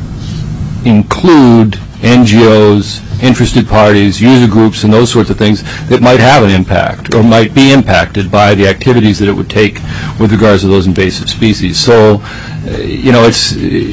include N G Os, interested parties, user groups, and those sorts of things that might have an impact or might be impacted by the activities that it would take with regards to those invasive species. So, uh, you know, it's,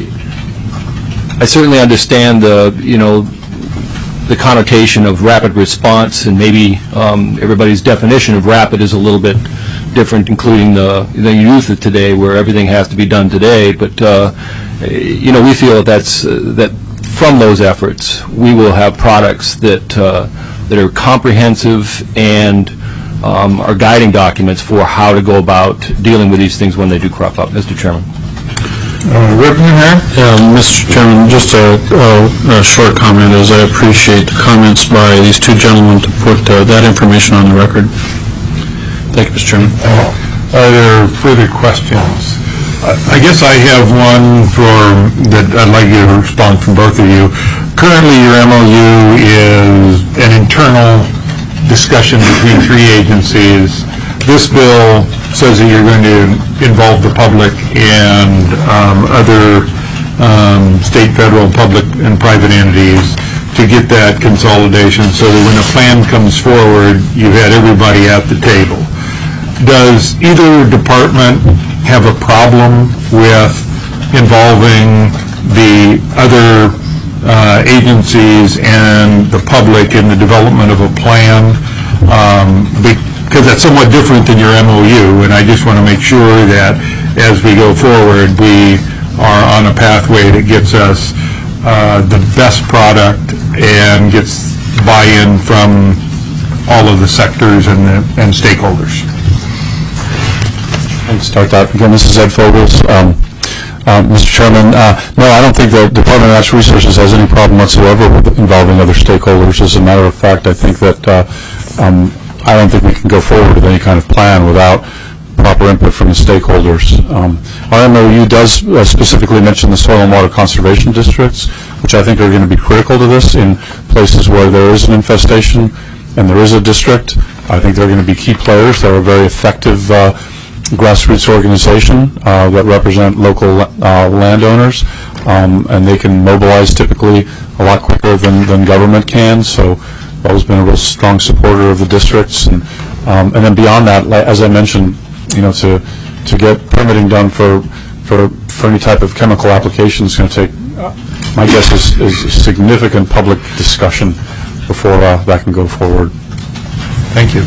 uh, I certainly understand the, you know, the connotation of rapid response, and maybe um, everybody's definition of rapid is a little bit different, including the, the youth of today, where everything has to be done today. But, uh, you know, we feel that that's, uh, that from those efforts, we will have products that uh, that are comprehensive and um, are guiding documents for how to go about dealing with these things when they do crop up. Mister Chairman. Uh, Representative Herr? Yeah, Mister Chairman, just a, a, a short comment is I appreciate the comments by these two gentlemen to put uh, that information on the record. Thank you, Mister Chairman. Are there further questions? I guess I have one for that I'd like you to respond from both of you. Currently, your M O U is an internal discussion between three agencies. This bill says that you're going to involve the public and um, other um, state, federal, public, and private entities to get that consolidation so that when a plan comes forward, you've had everybody at the table. Does either department have a problem with involving the other uh, agencies and the public in the development of a plan? Um, because that's somewhat different than your M O U, and I just want to make sure that as we go forward, we are on a pathway that gets us uh, the best product and gets buy-in from all of the sectors and, the, and stakeholders. I'll start that. Again, this is Ed Fogels. Um, uh, Mister Chairman, uh, no, I don't think the Department of Natural Resources has any problem whatsoever with involving other stakeholders. As a matter of fact, I think that uh, um, I don't think we can go forward with any kind of plan without proper input from the stakeholders. Um, our M O U does uh, specifically mention the soil and water conservation districts, which I think are going to be critical to this in places where there is an infestation and there is a district. I think they're going to be key players. They're a very effective uh, grassroots organization uh, that represent local uh, landowners, um, and they can mobilize typically a lot quicker than, than government can. So I've always been a real strong supporter of the districts, and um, and then beyond that, as I mentioned, you know, to to get permitting done for for for any type of chemical application is going to take, uh, my guess is, is significant public discussion before uh, that can go forward. Thank you,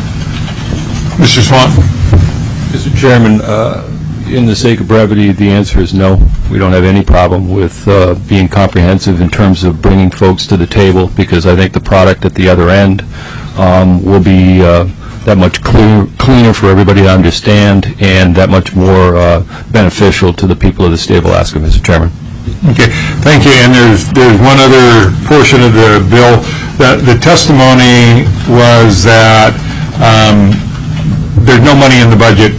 Mister Swan. Mister Chairman, uh, in the sake of brevity, the answer is no. We don't have any problem with uh, being comprehensive in terms of bringing folks to the table, because I think the product at the other end um, will be uh, that much clear, cleaner for everybody to understand and that much more uh, beneficial to the people of the state of Alaska, Mister Chairman. Okay, thank you. And there's there's one other portion of the bill. That the testimony was that um, there's no money in the budget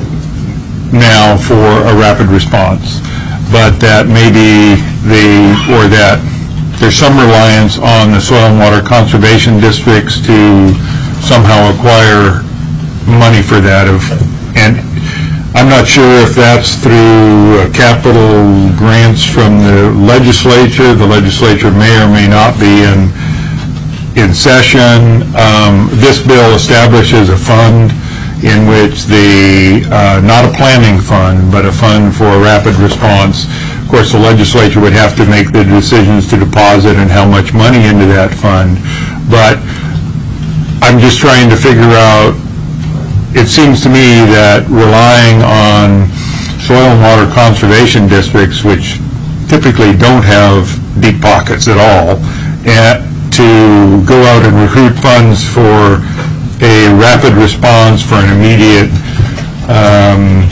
now for a rapid response, but that maybe the, or that there's some reliance on the soil and water conservation districts to somehow acquire money for that. Of, and I'm not sure if that's through uh, capital grants from the legislature. The legislature may or may not be in, in session. Um, this bill establishes a fund in which the, uh, not a planning fund, but a fund for a rapid response. Of course, the legislature would have to make the decisions to deposit and how much money into that fund. But I'm just trying to figure out, it seems to me that relying on soil and water conservation districts, which typically don't have deep pockets at all, and to go out and recruit funds for a rapid response, for an immediate um,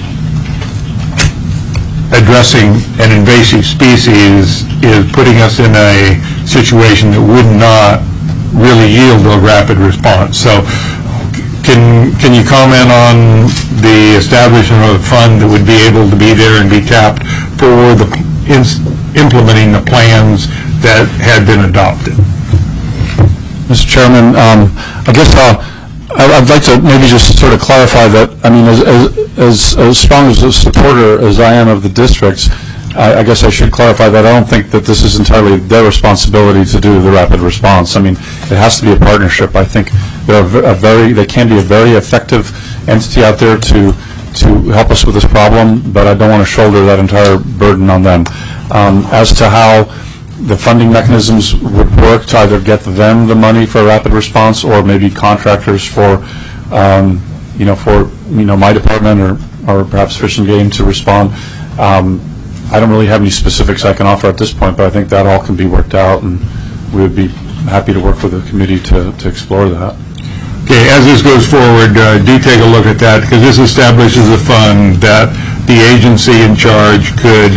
addressing an invasive species, is putting us in a situation that would not really yield a rapid response. So can can you comment on the establishment of a fund that would be able to be there and be tapped for the in, implementing the plans that had been adopted? Mister Chairman, um, I guess uh, I'd like to maybe just sort of clarify that, I mean, as, as, as strong as a supporter as I am of the districts, I, I guess I should clarify that I don't think that this is entirely their responsibility to do the rapid response. I mean, it has to be a partnership. I think they're a very, they can be a very effective entity out there to, to help us with this problem, but I don't want to shoulder that entire burden on them. Um, as to how the funding mechanisms would work to either get them the money for a rapid response or maybe contractors for, um, you know, for, you know, my department or, or perhaps Fish and Game to respond. Um, I don't really have any specifics I can offer at this point, but I think that all can be worked out, and we would be happy to work with the committee to, to explore that. Okay, as this goes forward, uh, do take a look at that, because this establishes a fund that the agency in charge could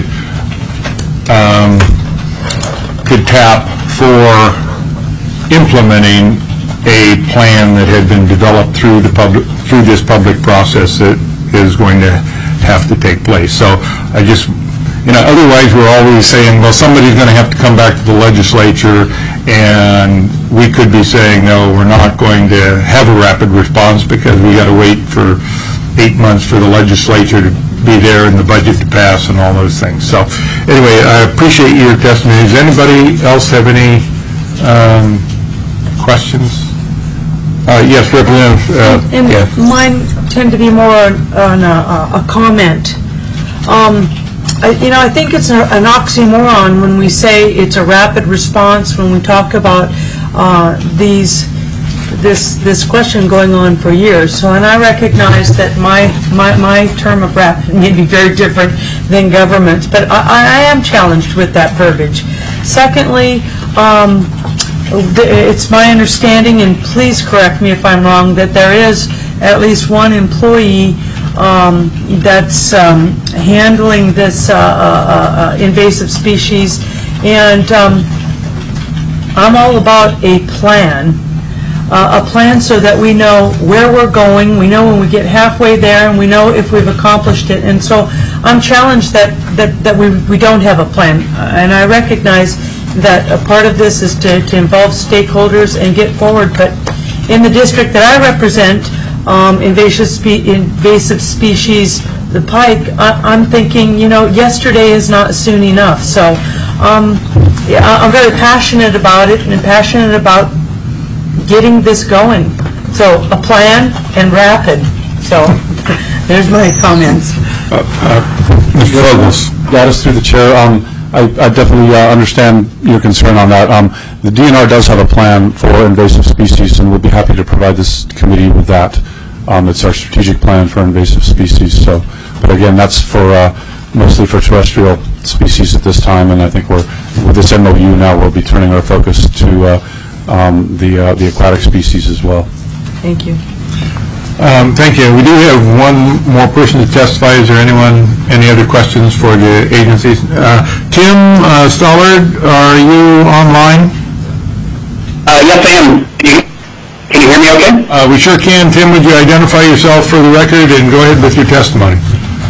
um, could tap for implementing a plan that had been developed through the public through this public process that is going to have to take place. So I just, you know, otherwise we're always saying, well, somebody's going to have to come back to the legislature, and we could be saying, no, we're not going to have a rapid response because we got to wait for eight months for the legislature to be there and the budget to pass and all those things. So anyway, I appreciate your testimony. Does anybody else have any um, questions? Uh, yes, Representative. Uh, and yeah. Mine tend to be more on a, a comment. Um, I, you know, I think it's a, an oxymoron when we say it's a rapid response, when we talk about uh, these this this question going on for years. So, and I recognize that my my, my term of rapid may be very different than government's, but I, I am challenged with that verbiage. Secondly, um, it's my understanding, and please correct me if I'm wrong, that there is at least one employee um, that's um, handling this uh, uh, uh, invasive species, and um, I'm all about a plan, uh, a plan so that we know where we're going, we know when we get halfway there, and we know if we've accomplished it. And so I'm challenged that, that, that we, we don't have a plan, uh, and I recognize that a part of this is to, to involve stakeholders and get forward. But in the district that I represent, um, invasive, spe invasive species, the pike, I, I'm thinking, you know, yesterday is not soon enough. So um, yeah, I'm very passionate about it and passionate about getting this going. So a plan and rapid. So there's my comments. Uh, uh, Mister Douglas. Got us through the chair. Um, I, I definitely uh, understand your concern on that. Um, the D N R does have a plan for invasive species, and we'll be happy to provide this committee with that. Um, it's our strategic plan for invasive species. So, but again, that's for uh, mostly for terrestrial species at this time, and I think we're with this M O U now. We'll be turning our focus to uh, um, the uh, the aquatic species as well. Thank you. Um, thank you. We do have one more person to testify. Is there anyone, any other questions for the agencies? Uh, Tim uh, Stollard, are you online? Uh, yes, I am. Can you, can you hear me okay? Uh, we sure can. Tim, would you identify yourself for the record and go ahead with your testimony?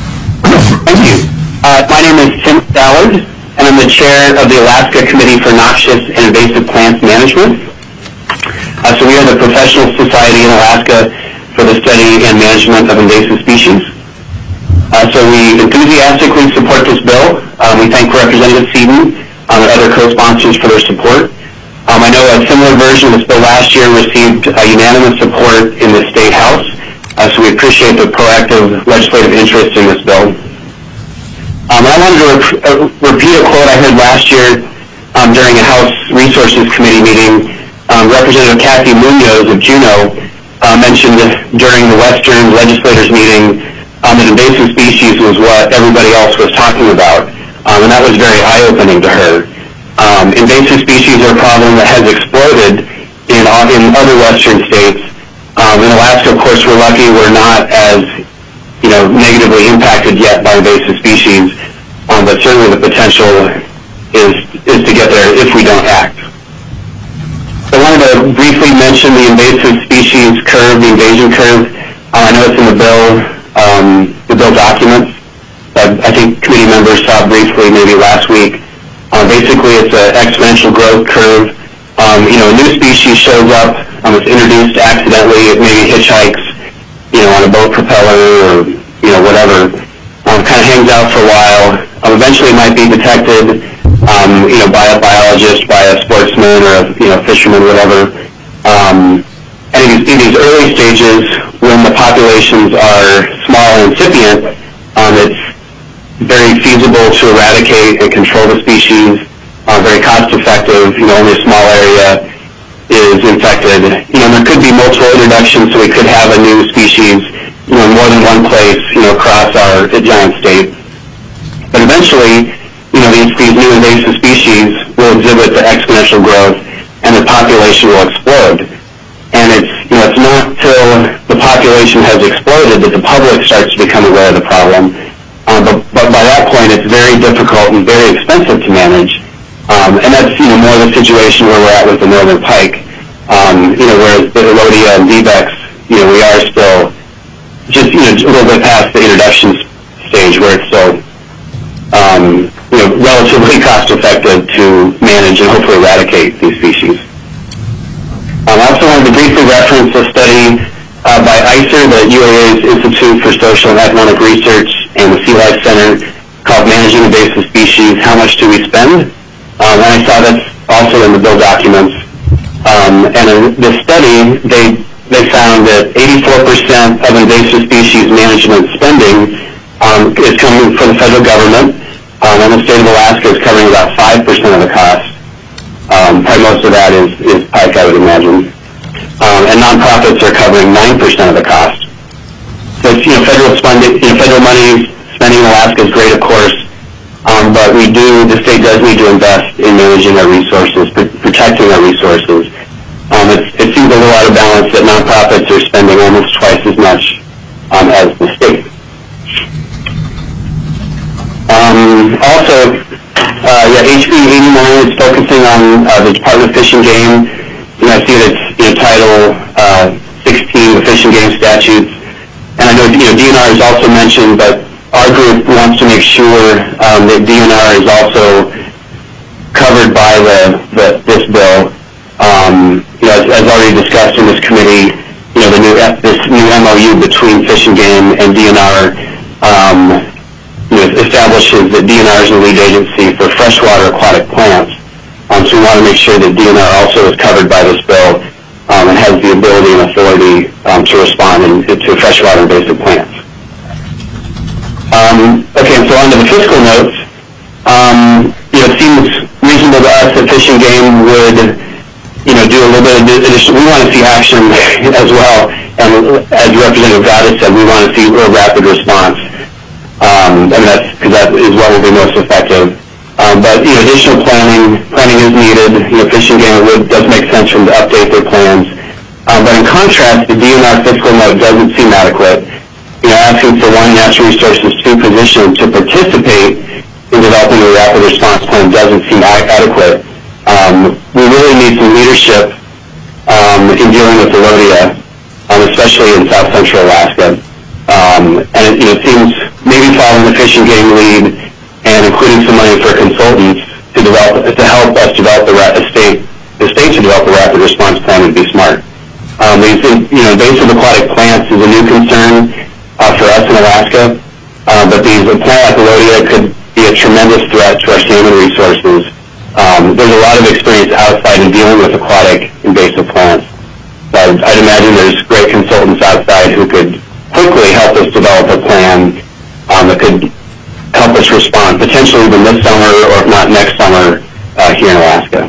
Thank you. Uh, my name is Tim Stollard, and I'm the chair of the Alaska Committee for Noxious and Invasive Plants Management. Uh, so we are the professional society in Alaska for the study and management of invasive species. Uh, so we enthusiastically support this bill. Um, we thank Representative Seaton um, and other co-sponsors for their support. Um, I know a similar version of this bill last year received uh, unanimous support in the State House, uh, so we appreciate the proactive legislative interest in this bill. Um, and I wanted to rep uh, repeat a quote I heard last year um, during a House Resources Committee meeting. Um, Representative Kathy Munoz of Juneau Uh, mentioned during the Western legislators meeting um, that invasive species was what everybody else was talking about, um, and that was very eye-opening to her. Um, invasive species are a problem that has exploded in, in other Western states. Um, in Alaska, of course, we're lucky we're not as you know negatively impacted yet by invasive species, um, but certainly the potential is is to get there if we don't act. I wanted to briefly mention the invasive species curve, the invasion curve. Uh, I know it's in the bill, um, the bill documents, but I think committee members saw briefly maybe last week. Uh, basically, it's an exponential growth curve. Um, you know, a new species shows up, um, it's introduced accidentally, it maybe hitchhikes, you know, on a boat propeller or, you know, whatever. Um, kind of hangs out for a while. Um, eventually, it might be detected. Um, you know, by a biologist, by a sportsman, or a you know fisherman, whatever. Um, and in, in these early stages, when the populations are small and incipient, um, it's very feasible to eradicate and control the species. Uh, very cost-effective. You know, only a small area is infected. You know, there could be multiple introductions, so we could have a new species, you know, in more than one place, you know, across our giant state. But eventually, you know, these, these new invasive species will exhibit the exponential growth, and the population will explode. And it's, you know, it's not till the population has exploded that the public starts to become aware of the problem. Um, but, but by that point, it's very difficult and very expensive to manage. Um, and that's, you know, more the situation where we're at with the Northern Pike. Um, you know, whereas the Elodia and D BEX, you know, we are still just, you know, a little bit past the introduction stage where it's still, um, you know, relatively cost-effective to manage and hopefully eradicate these species. Um, I also wanted to briefly reference a study uh, by I C E R, the U A A's Institute for Social and Economic Research, and the Sea Life Center, called Managing Invasive Species, How Much Do We Spend? Um, and I saw that's also in the bill documents. Um, and in this study, they they found that eighty-four percent of invasive species management spending um, is coming from the federal government, um, and the state of Alaska is covering about five percent of the cost. Um, probably most of that is, is pike, I would imagine. Um, and nonprofits are covering nine percent of the cost. So it's, you know, federal spending, you know, federal money spending in Alaska is great, of course, um, but we do, the state does need to invest in managing our resources, pr- protecting our resources. Um, it's, it seems a little out of balance that nonprofits are spending almost twice as much um, as the state. Um, also, uh, yeah, H B eighty-nine is focusing on uh, the Department of Fish and Game. You know, I see that it's, you know, Title uh, sixteen, the Fish and Game statutes. And I know, you know, D N R is also mentioned, but our group wants to make sure um, that D N R is also covered by the, the this bill. Um, you know, as, as already discussed in this committee, you know, the new this new M O U between Fish and Game and D N R um, you know, establishes that D N R is the lead agency for freshwater aquatic plants. Um, so we want to make sure that D N R also is covered by this bill um, and has the ability and authority um, to respond in, to freshwater invasive plants. Um, okay, and so on to the fiscal notes. Um, you know, it seems reasonable to us that Fish and Game would, you know, do a little bit of additional. We want to see action as well, and as Representative Gaddis said, we want to see a rapid response. Um, and that's because that is what will be most effective. Um, but, you know, additional planning, planning is needed. You know, Fish and Game would, does make sense for them to update their plans. Um, but in contrast, the D N R fiscal note doesn't seem adequate. You know, asking for one natural resources two position to participate in developing a rapid response plan doesn't seem adequate. Um, we really need some leadership um, in dealing with Elodia, um, especially in South Central Alaska. Um, and it, you know, it seems maybe following the Fish and Game lead and including some money for consultants to develop to help us develop the ra- state the state to develop a rapid response plan would be smart. Um, we think, you know, invasive aquatic plants is a new concern uh, for us in Alaska, uh, but these a plant like Elodia could be a tremendous threat to our salmon resources. Um, there's a lot of experience outside in dealing with aquatic invasive plants. So I'd, I'd imagine there's great consultants outside who could quickly help us develop a plan um, that could help us respond, potentially even this summer or if not next summer uh, here in Alaska.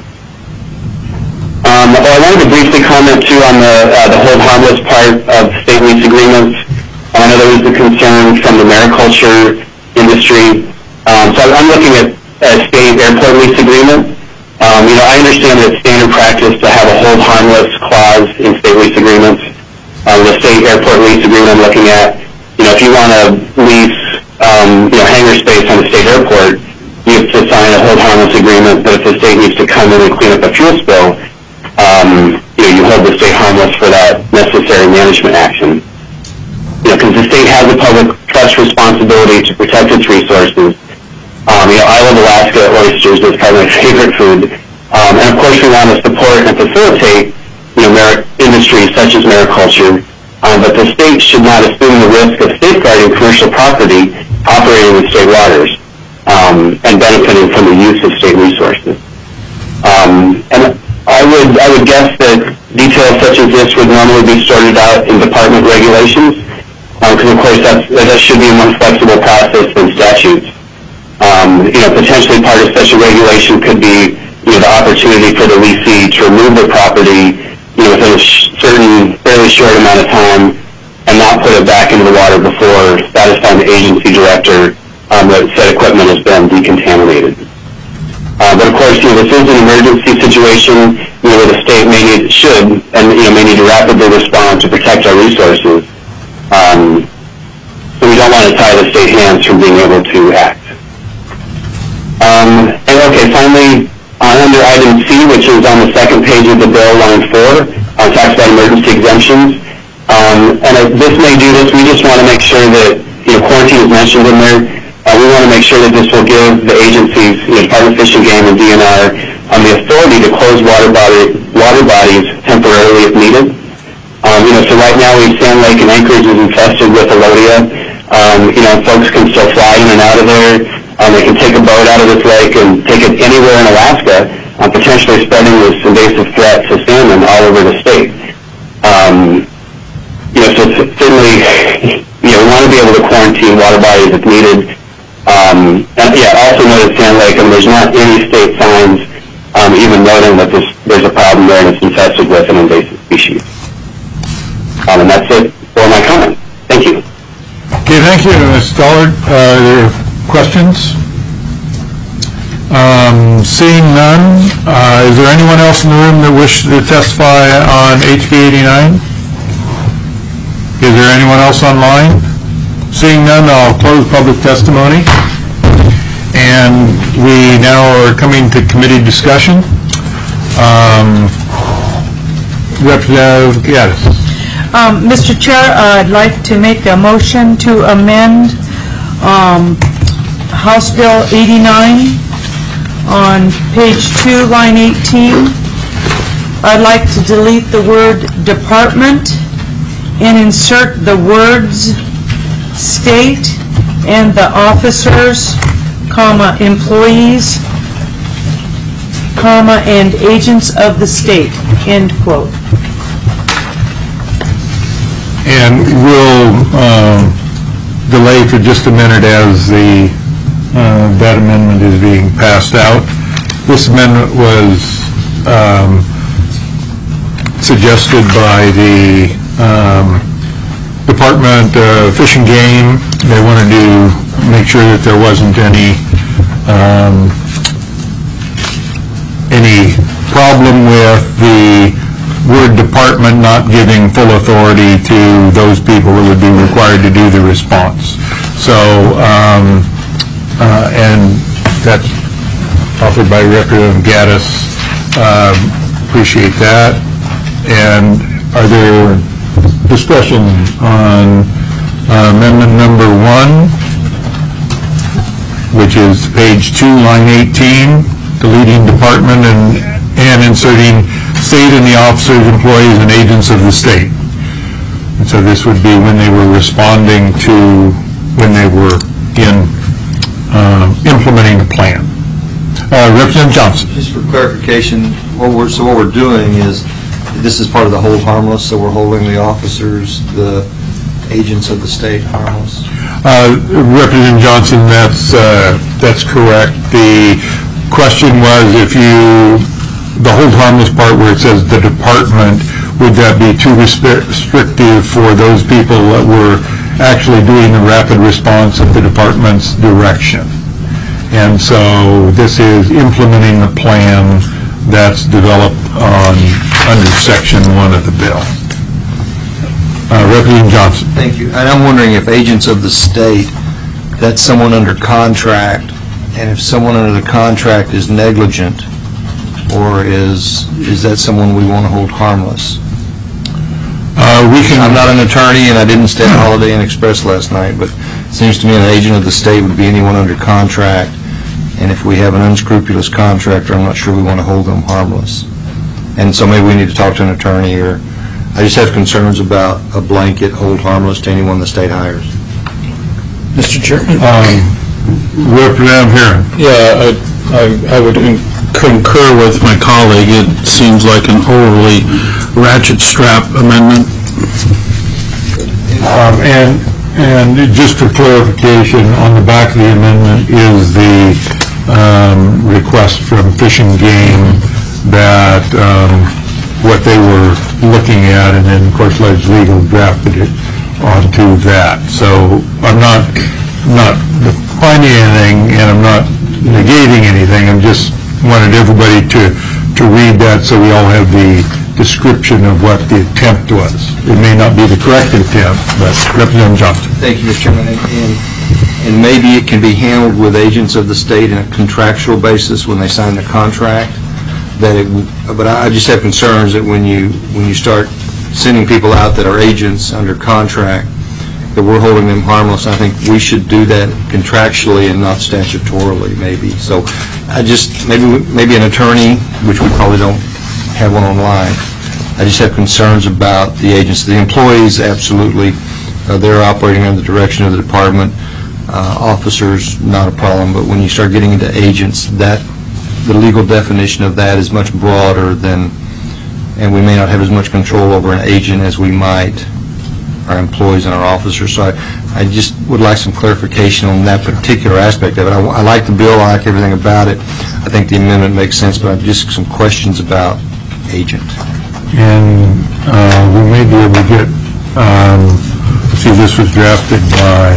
Um, well, I wanted to briefly comment too on the uh, the hold harmless part of state lease agreements. I know there was a concern from the mariculture industry. Um, so I'm looking at a state airport lease agreement. Um, you know, I understand that it's standard practice to have a hold harmless clause in state lease agreements. Um, the state airport lease agreement I'm looking at, you know, if you want to lease, um, you know, hangar space on the state airport, you have to sign a hold harmless agreement. But if the state needs to come in and clean up a fuel spill, um, you know, you hold the state harmless for that necessary management action. You know, because the state has a public trust responsibility to protect its resources. Um, you know, I love Alaska oysters. It's probably my favorite food. Um, and of course, we want to support and facilitate, you know, mar- industries such as mariculture. Um, but the state should not assume the risk of safeguarding commercial property operating in state waters um, and benefiting from the use of state resources. Um, and I would I would guess that details such as this would normally be sorted out in department regulations, because um, of course that's, that should be a more flexible process than statutes. Um, you know, potentially part of such a regulation could be, you know, the opportunity for the leasee to remove the property, you know, within a sh- certain fairly short amount of time and not put it back into the water before satisfying the agency director um, that said equipment has been decontaminated. Uh, but of course, you know, this is an emergency situation, you know, where the state may need, should, and, you know, may need to rapidly respond to protect our resources. Um, so we don't want to tie the state hands from being able to act. Um, and okay, finally, on under item C, which is on the second page of the bill, line four, uh, talks about emergency exemptions. Um, and uh, this may do this. We just want to make sure that, you know, quarantine is mentioned in there. Uh, we want to make sure that this will give the agencies, you know, Department of Fish and Game and D N R, um, the authority to close water, body, water bodies temporarily if needed. Um, you know, so right now, we Sand Lake and Anchorage is infested with Alodia. Um, you know, folks can still fly in and out of there. Um, they can take a boat out of this lake and take it anywhere in Alaska, um, potentially spreading this invasive threat to salmon all over the state. Um, you know, so certainly, you know, we want to be able to quarantine water bodies if needed. Um, and yeah, also noted Sand Lake, and there's not any state signs um, even noting that this, there's a problem there and it's infested with an invasive species. Um, and that's it for my comment. Thank you. Okay, thank you, Miz Stollard. Uh, are there questions? Um, seeing none, uh, is there anyone else in the room that wishes to testify on H B eighty-nine? Is there anyone else online? Seeing none, I'll close public testimony. And we now are coming to committee discussion. Um, Representative Gaddis. Um, Mister Chair, I'd like to make a motion to amend um, House Bill eighty-nine on page two, line eighteen. I'd like to delete the word department and insert the words state and the officers, comma, employees, comma, and agents of the state, end quote. And we'll um, delay for just a minute as the uh, that amendment is being passed out. This amendment was um, suggested by the um, Department of Fish and Game. They wanted to make sure that there wasn't any um, any problem with the word department not giving full authority to those people who would be required to do the response. So, um, uh, and that's offered by Representative Gaddis. Um, appreciate that. And are there discussion on uh, amendment number one, which is page two, line eighteen, deleting department and, and inserting state and the officers, employees, and agents of the state. And so this would be when they were responding to, when they were in uh, implementing the plan. Uh, Representative Johnson. Just for clarification, what we're, so what we're doing is, this is part of the hold harmless, so we're holding the officers, the agents of the state harmless? Uh, Representative Johnson, that's, uh, that's correct. The question was if you, the hold harmless part where it says the department, would that be too restrictive for those people that were actually doing the rapid response at the department's direction? And so this is implementing the plan that's developed on under section one of the bill. Uh, Representative Johnson. Thank you. And I'm wondering if agents of the state, that's someone under contract, and if someone under the contract is negligent, or is is that someone we want to hold harmless? Uh, we can. I'm not an attorney, and I didn't stay at Holiday Inn Express last night, but it seems to me an agent of the state would be anyone under contract, and if we have an unscrupulous contractor, I'm not sure we want to hold them harmless. And so maybe we need to talk to an attorney, or I just have concerns about a blanket hold harmless to anyone the state hires. Mister Chairman? Um, Representative Herron. Yeah, I, I, I would concur with my colleague. It seems like an overly ratchet strap amendment. Um, and and just for clarification, on the back of the amendment is the um, request from Fish and Game that um, what they were looking at, and then of course Ledge Legal drafted it onto that. So I'm not not finding anything, and I'm not negating anything. I'm just wanted everybody to, to read that so we all have the description of what the attempt was. It may not be the correct attempt, but Representative Johnson. Thank you, Mister Chairman. And, and, and maybe it can be handled with agents of the state in a contractual basis when they sign the contract. That it, but I just have concerns that when you when you start sending people out that are agents under contract, that we're holding them harmless. I think we should do that contractually and not statutorily, maybe. So I just, maybe maybe an attorney, which we probably don't have one online. I just have concerns about the agents. The employees, absolutely, uh, they're operating under the direction of the department. Uh, officers, not a problem. But when you start getting into agents, that the legal definition of that is much broader than, and we may not have as much control over an agent as we might our employees and our officers. So I, I just would like some clarification on that particular aspect of it. I, I like the bill. I like everything about it. I think the amendment makes sense, but I have just some questions about agent. And uh, we may be able to get, um, see, this was drafted by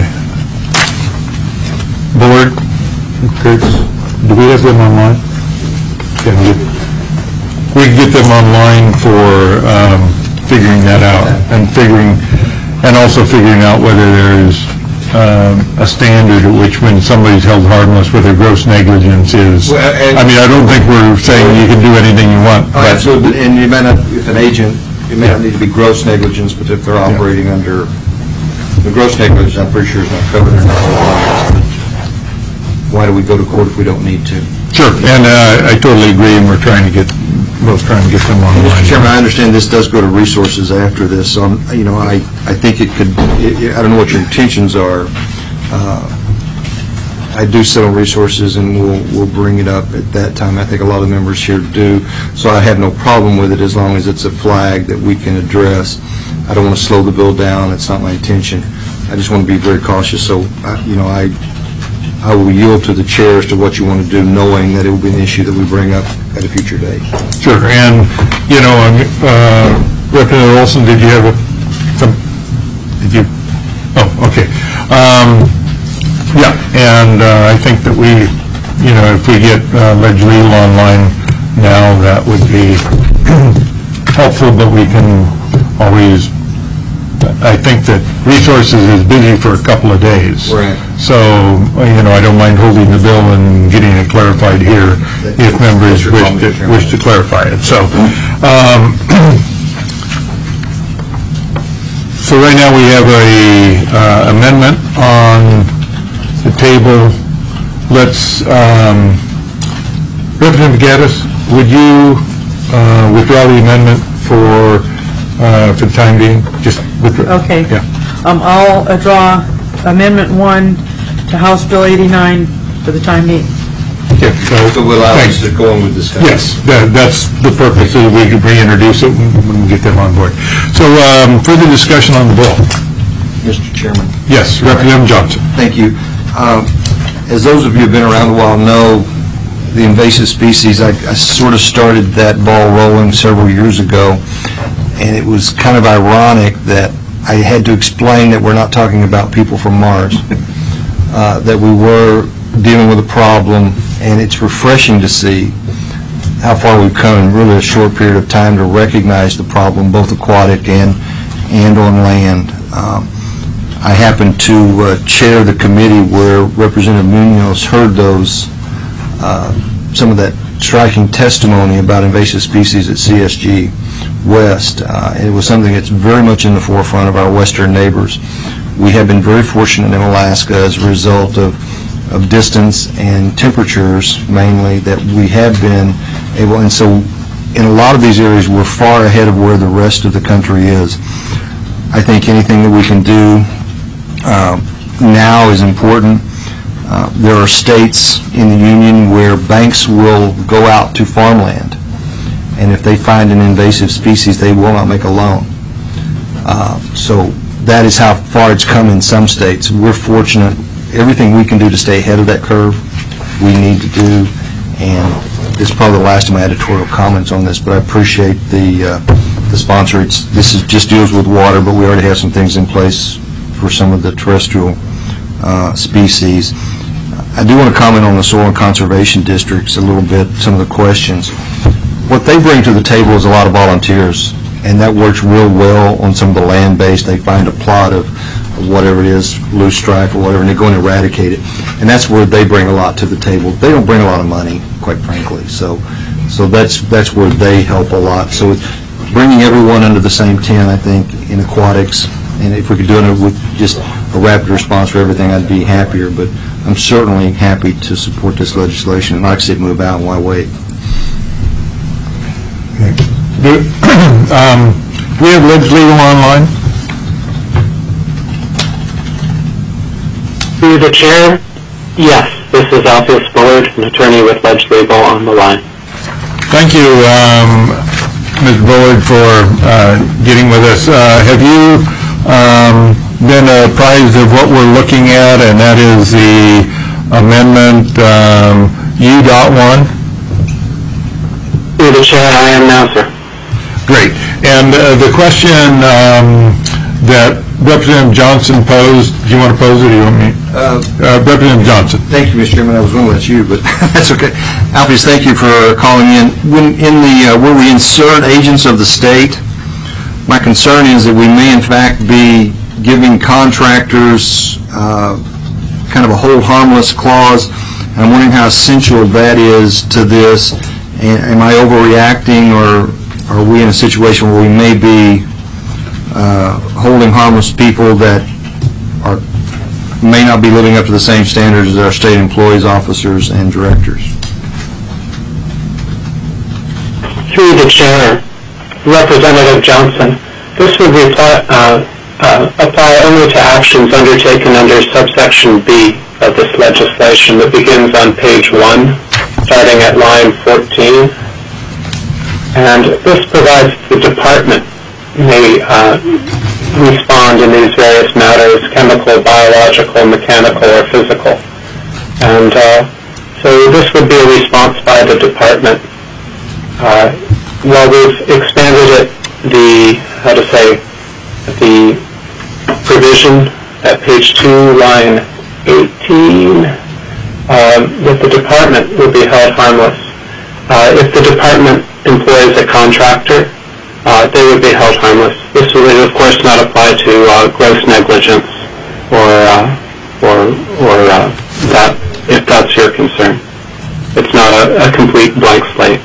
board. Kurtz, do we have them online? Can we, get, we can get them online for um, figuring that out and figuring, and also figuring out whether there's um, a standard at which when somebody's held harmless, whether gross negligence is. Well, and- I mean, I don't think we're saying you can do anything you want. Oh, but- absolutely. And you may not, if an agent, it may not need to be gross negligence, but if they're operating under, the gross negligence, I'm pretty sure is not covered in the whole law. Why do we go to court if we don't need to? Sure, and uh, I totally agree, and we're trying to get, both trying to get them online. Mister Chairman, I understand this does go to resources after this, so, I'm- you know, I, I think it could, it- I don't know what your intentions are. Uh, I do sit on resources, and we'll, we'll bring it up at that time. I think a lot of members here do, so I have no problem with it as long as it's a flag that we can address. I don't want to slow the bill down. It's not my intention. I just want to be very cautious, so, I- you know, I I will yield to the chair as to what you want to do, knowing that it will be an issue that we bring up at a future date. Sure, and, you know, um, uh, Representative Olson, did you have a, some, did you, oh, okay. Um, yeah, and uh, I think that we, you know, if we get uh, Ledge Legal online now, that would be helpful, but we can always, I think that Resources is busy for a couple of days. Right. So, you know, I don't mind holding the bill and getting it clarified here if members wish to, wish to clarify it. So, um, so right now we have a uh, amendment on the table. Let's, um, Representative Gaddis, would you uh, withdraw the amendment for Uh, for the time being, just withdraw. Okay. Yeah. Um, I'll uh, draw Amendment one to House Bill eighty-nine for the time being. Okay, so, So we'll allow thanks. us to go on with discussion. Yes, that, that's the purpose, so we can reintroduce it when when we get them on board. So, um, further discussion on the bill. Mister Chairman. Yes, Representative Johnson. Thank you. Um, As those of you who have been around a while know, the invasive species, I, I sort of started that ball rolling several years ago, and it was kind of ironic that I had to explain that we're not talking about people from Mars, uh, that we were dealing with a problem, and it's refreshing to see how far we've come in really a short period of time to recognize the problem, both aquatic and, and on land. Um, I happened to uh, chair the committee where Representative Munoz heard those, uh, some of that striking testimony about invasive species at C S G West. Uh, it was something that's very much in the forefront of our western neighbors. We have been very fortunate in Alaska as a result of, of distance and temperatures mainly that we have been able, and so in a lot of these areas we're far ahead of where the rest of the country is. I think anything that we can do uh, now is important. Uh, there are states in the Union where banks will go out to farmland, and if they find an invasive species, they will not make a loan. Uh, so that is how far it's come in some states. We're fortunate. Everything we can do to stay ahead of that curve, we need to do, and this is probably the last of my editorial comments on this, but I appreciate the, uh, the sponsor. It's, this is, just deals with water, but we already have some things in place for some of the terrestrial uh, species. I do want to comment on the soil and conservation districts a little bit, some of the questions. What they bring to the table is a lot of volunteers, and that works real well on some of the land-based. They find a plot of whatever it is, loose stripe or whatever, and they go and eradicate it. And that's where they bring a lot to the table. They don't bring a lot of money, quite frankly. So so that's that's where they help a lot. So it's bringing everyone under the same tent, I think, in aquatics, and if we could do it with just a rapid response for everything, I'd be happier. But I'm certainly happy to support this legislation. And like I said, move out. Why wait? Do, um, we have Ledge Legal online? Through the chair, yes. This is Alpheus Bullard, an attorney with Ledge Legal on the line. Thank you, um, Miz Bullard, for uh, getting with us. Uh, have you um, been apprised of what we're looking at, and that is the amendment um, U dot one? Through the chair, I am now, sir. Great. And uh, the question um, that Representative Johnson posed, do you want to pose it or do you want me? Uh, uh, Representative Johnson. Thank you, Mister Chairman. I was going to let you, but that's okay. Alpheus, thank you for calling in. When in the uh, where we insert agents of the state, my concern is that we may in fact be giving contractors uh, kind of a hold harmless clause. I'm wondering how essential that is to this. And am I overreacting, or are we in a situation where we may be uh, holding harmless people that are may not be living up to the same standards as our state employees, officers, and directors? Through the chair, Representative Johnson, this would reply, uh, uh, apply only to actions undertaken under subsection B of this legislation that begins on page one, starting at line fourteen. And this provides the department may uh, respond in these various matters, chemical, biological, mechanical, or physical. And uh, so this would be a response by the department. Uh, while we've expanded it, the, how to say, the provision at page two, line eighteen, um, that the department will be held harmless. Uh, if the department employs a contractor, Uh, they would be held harmless. This would, of course, not apply to uh, gross negligence or uh, or or uh, that, if that's your concern. It's not a, a complete blank slate.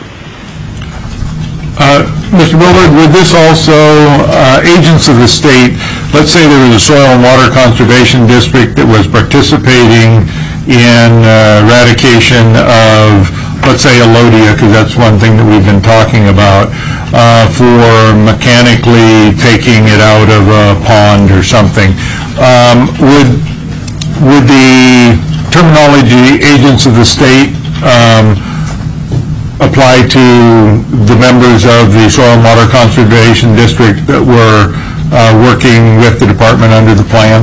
Uh, Mister Bullard, would this also, uh, agents of the state, let's say there was a soil and water conservation district that was participating in uh, eradication of, let's say, Alodia, because that's one thing that we've been talking about, uh, for mechanically taking it out of a pond or something. Um, would would the terminology agents of the state um, apply to the members of the Soil and Water Conservation District that were uh, working with the department under the plan?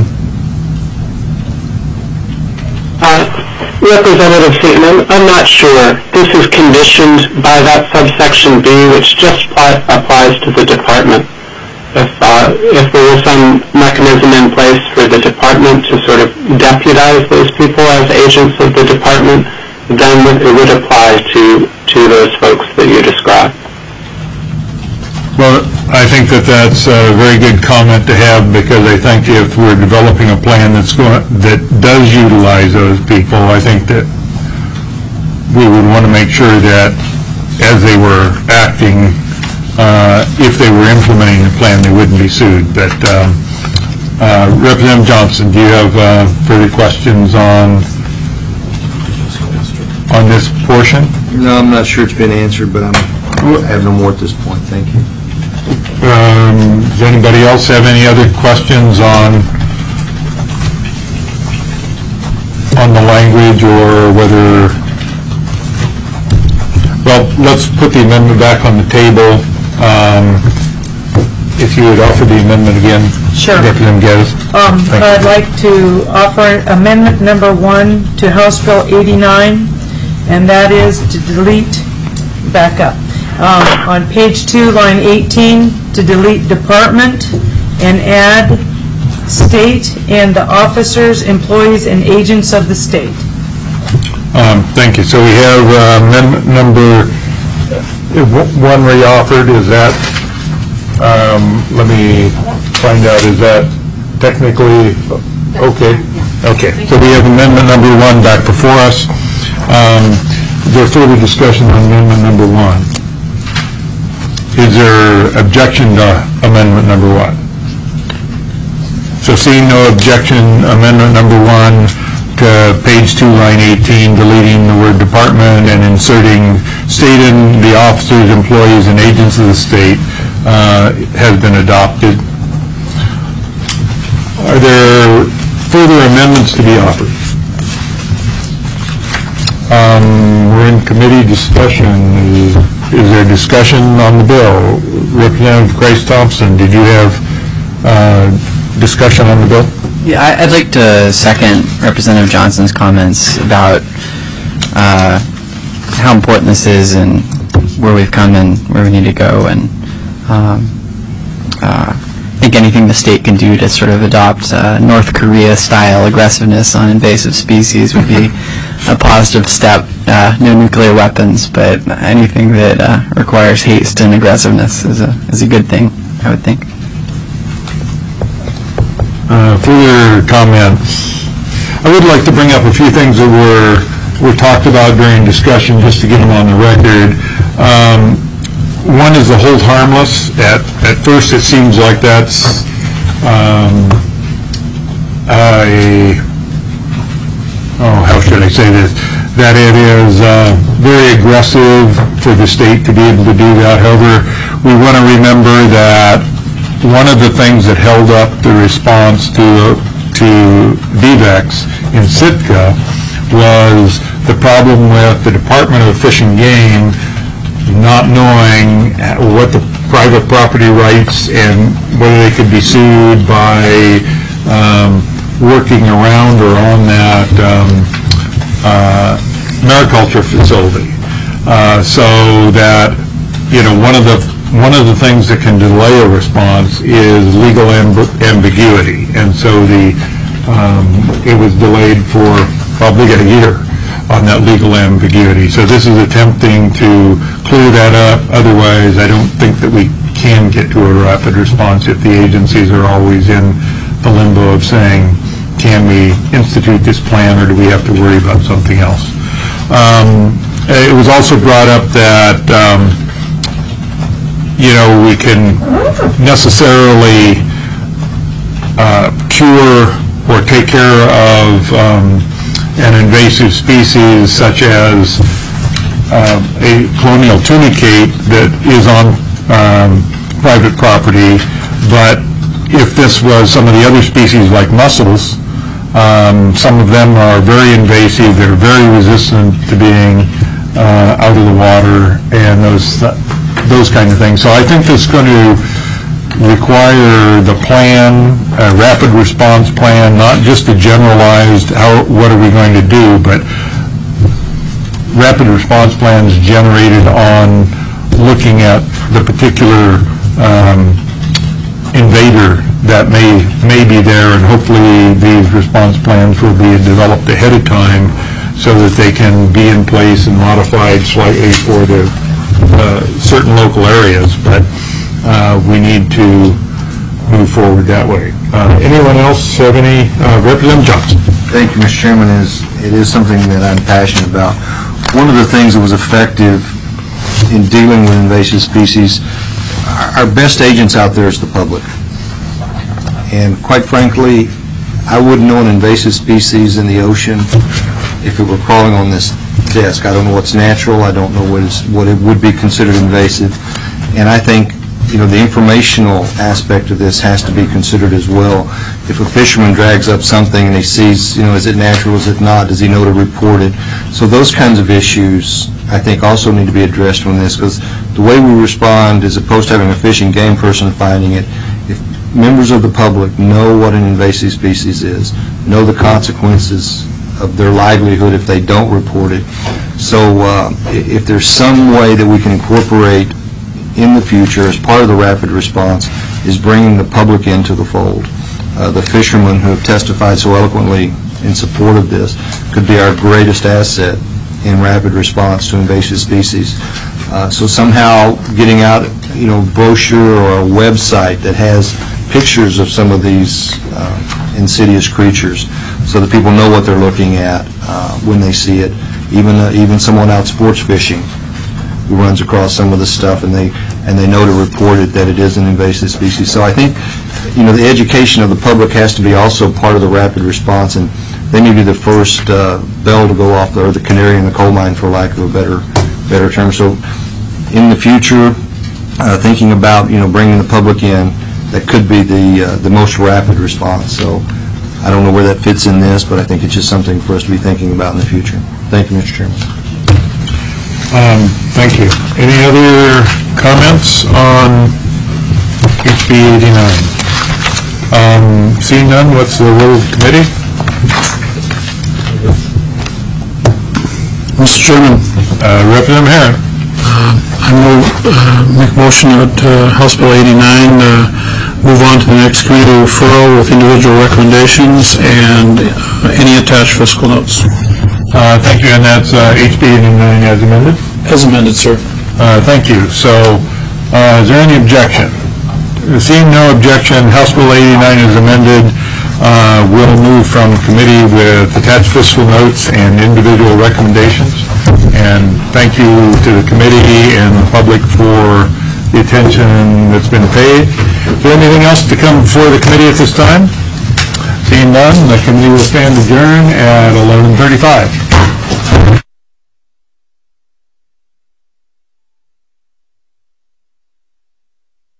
Uh, Representative Seaton, I'm not sure. This is conditioned by that subsection B, which just apply, applies to the department. If, uh, if there was some mechanism in place for the department to sort of deputize those people as agents of the department, then it would apply to, to those folks that you described. Well, I think that that's a very good comment to have, because I think if we're developing a plan that's going, that does utilize those people, I think that we would want to make sure that as they were acting, uh, if they were implementing the plan, they wouldn't be sued. But um, uh, Representative Johnson, do you have uh, further questions on on this portion? No, I'm not sure it's been answered, but I'm, I have no more at this point. Thank you. Um, does anybody else have any other questions on on the language, or whether, well, let's put the amendment back on the table. Um, if you would offer the amendment again. Sure. Representative Geddes. Um, I'd like to offer amendment number one to House Bill eighty-nine, and that is to delete, back up, um, on page two, line eighteen, to delete department and add state and the officers, employees, and agents of the state. Um, Thank you. So we have uh, amendment number uh, w- one reoffered. Is that, um, let me find out, is that technically okay? Okay. So we have amendment number one back before us. Um, Is there further discussion on amendment number one? Is there objection to amendment number one? So seeing no objection, amendment number one to page two, line eighteen, deleting the word department and inserting state and the officers, employees, and agents of the state uh, has been adopted. Are there further amendments to be offered? Um, we're in committee discussion. Is, is there discussion on the bill? Representative Grace Thompson, did you have uh, discussion on the bill? Yeah, I- I'd like to second Representative Johnson's comments about uh, how important this is and where we've come and where we need to go. And um, uh, I think anything the state can do to sort of adopt uh, North Korea-style aggressiveness on invasive species would be a positive step. Uh, no nuclear weapons, but anything that uh, requires haste and aggressiveness is a is a good thing, I would think. Uh, further comments? I would like to bring up a few things that were were talked about during discussion, just to get them on the record. Um, one is the hold harmless. At at first, it seems like that's um, a oh, how should I say this? That it is uh, very aggressive for the state to be able to do that. However, we want to remember that one of the things that held up the response to to V VEX in Sitka was the problem with the Department of Fish and Game not knowing what the private property rights and whether they could be sued by um, working around or on that um, uh, mariculture facility. Uh, so that, you know, one of the one of the things that can delay a response is legal amb- ambiguity, and so the um, it was delayed for probably a year on that legal ambiguity. So this is attempting to clear that up. Otherwise, I don't think that we can get to a rapid response if the agencies are always in the limbo of saying, can we institute this plan or do we have to worry about something else? Um, it was also brought up that um, you know, we can necessarily uh, cure or take care of um, an invasive species such as uh, a colonial tunicate that is on um, private property, but if this was some of the other species like mussels, um, some of them are very invasive, they're very resistant to being uh, out of the water, and those those kind of things. So I think this is going to require the plan, a rapid response plan, not just a generalized, how, what are we going to do, but rapid response plans generated on looking at the particular um, invader that may may be there, and hopefully these response plans will be developed ahead of time so that they can be in place and modified slightly for the Uh, certain local areas, but uh, we need to move forward that way. Uh, anyone else have any? Uh, Representative Johnson. Thank you, Mister Chairman. It is, it is something that I'm passionate about. One of the things that was effective in dealing with invasive species, our, our best agents out there is the public. And quite frankly, I wouldn't know an invasive species in the ocean if it were crawling on this desk. I don't know what's natural. I don't know what is what it would be considered invasive. And I think, you know, the informational aspect of this has to be considered as well. If a fisherman drags up something and he sees, you know, is it natural, is it not, does he know to report it? So those kinds of issues, I think, also need to be addressed on this, because the way we respond, as opposed to having a fish and game person finding it, if members of the public know what an invasive species is, know the consequences of their livelihood if they don't report it. So uh, if there's some way that we can incorporate in the future as part of the rapid response is bringing the public into the fold. Uh, the fishermen who have testified so eloquently in support of this could be our greatest asset in rapid response to invasive species. Uh, so somehow getting out, you know, brochure or a website that has pictures of some of these uh, insidious creatures, so that people know what they're looking at uh, when they see it. Even uh, even someone out sports fishing who runs across some of this stuff, and they and they know to report it that it is an invasive species. So I think, you know, the education of the public has to be also part of the rapid response, and they may be the first uh, bell to go off, the, or the canary in the coal mine, for lack of a better better term. So in the future, uh, thinking about, you know, bringing the public in, that could be the uh, the most rapid response. So I don't know where that fits in this, but I think it's just something for us to be thinking about in the future. Thank you, Mister Chairman. Um, Thank you. Any other comments on H B eighty-nine? Um, Seeing none, what's the will of the committee? Mister Chairman, Uh, Representative Herron. I will uh, make a motion that uh, House Bill eighty-nine uh, move on to the next committee referral with individual recommendations and uh, any attached fiscal notes. Uh, Thank you, and that's uh, H B eighty-nine as amended? As amended, sir. Uh, Thank you. So, uh, is there any objection? Seeing no objection, House Bill eighty-nine is amended. Uh, We'll move from committee with attached fiscal notes and individual recommendations. And thank you to the committee and the public for the attention that's been paid. Is there anything else to come before the committee at this time? Seeing none, the committee will stand adjourned at eleven thirty-five.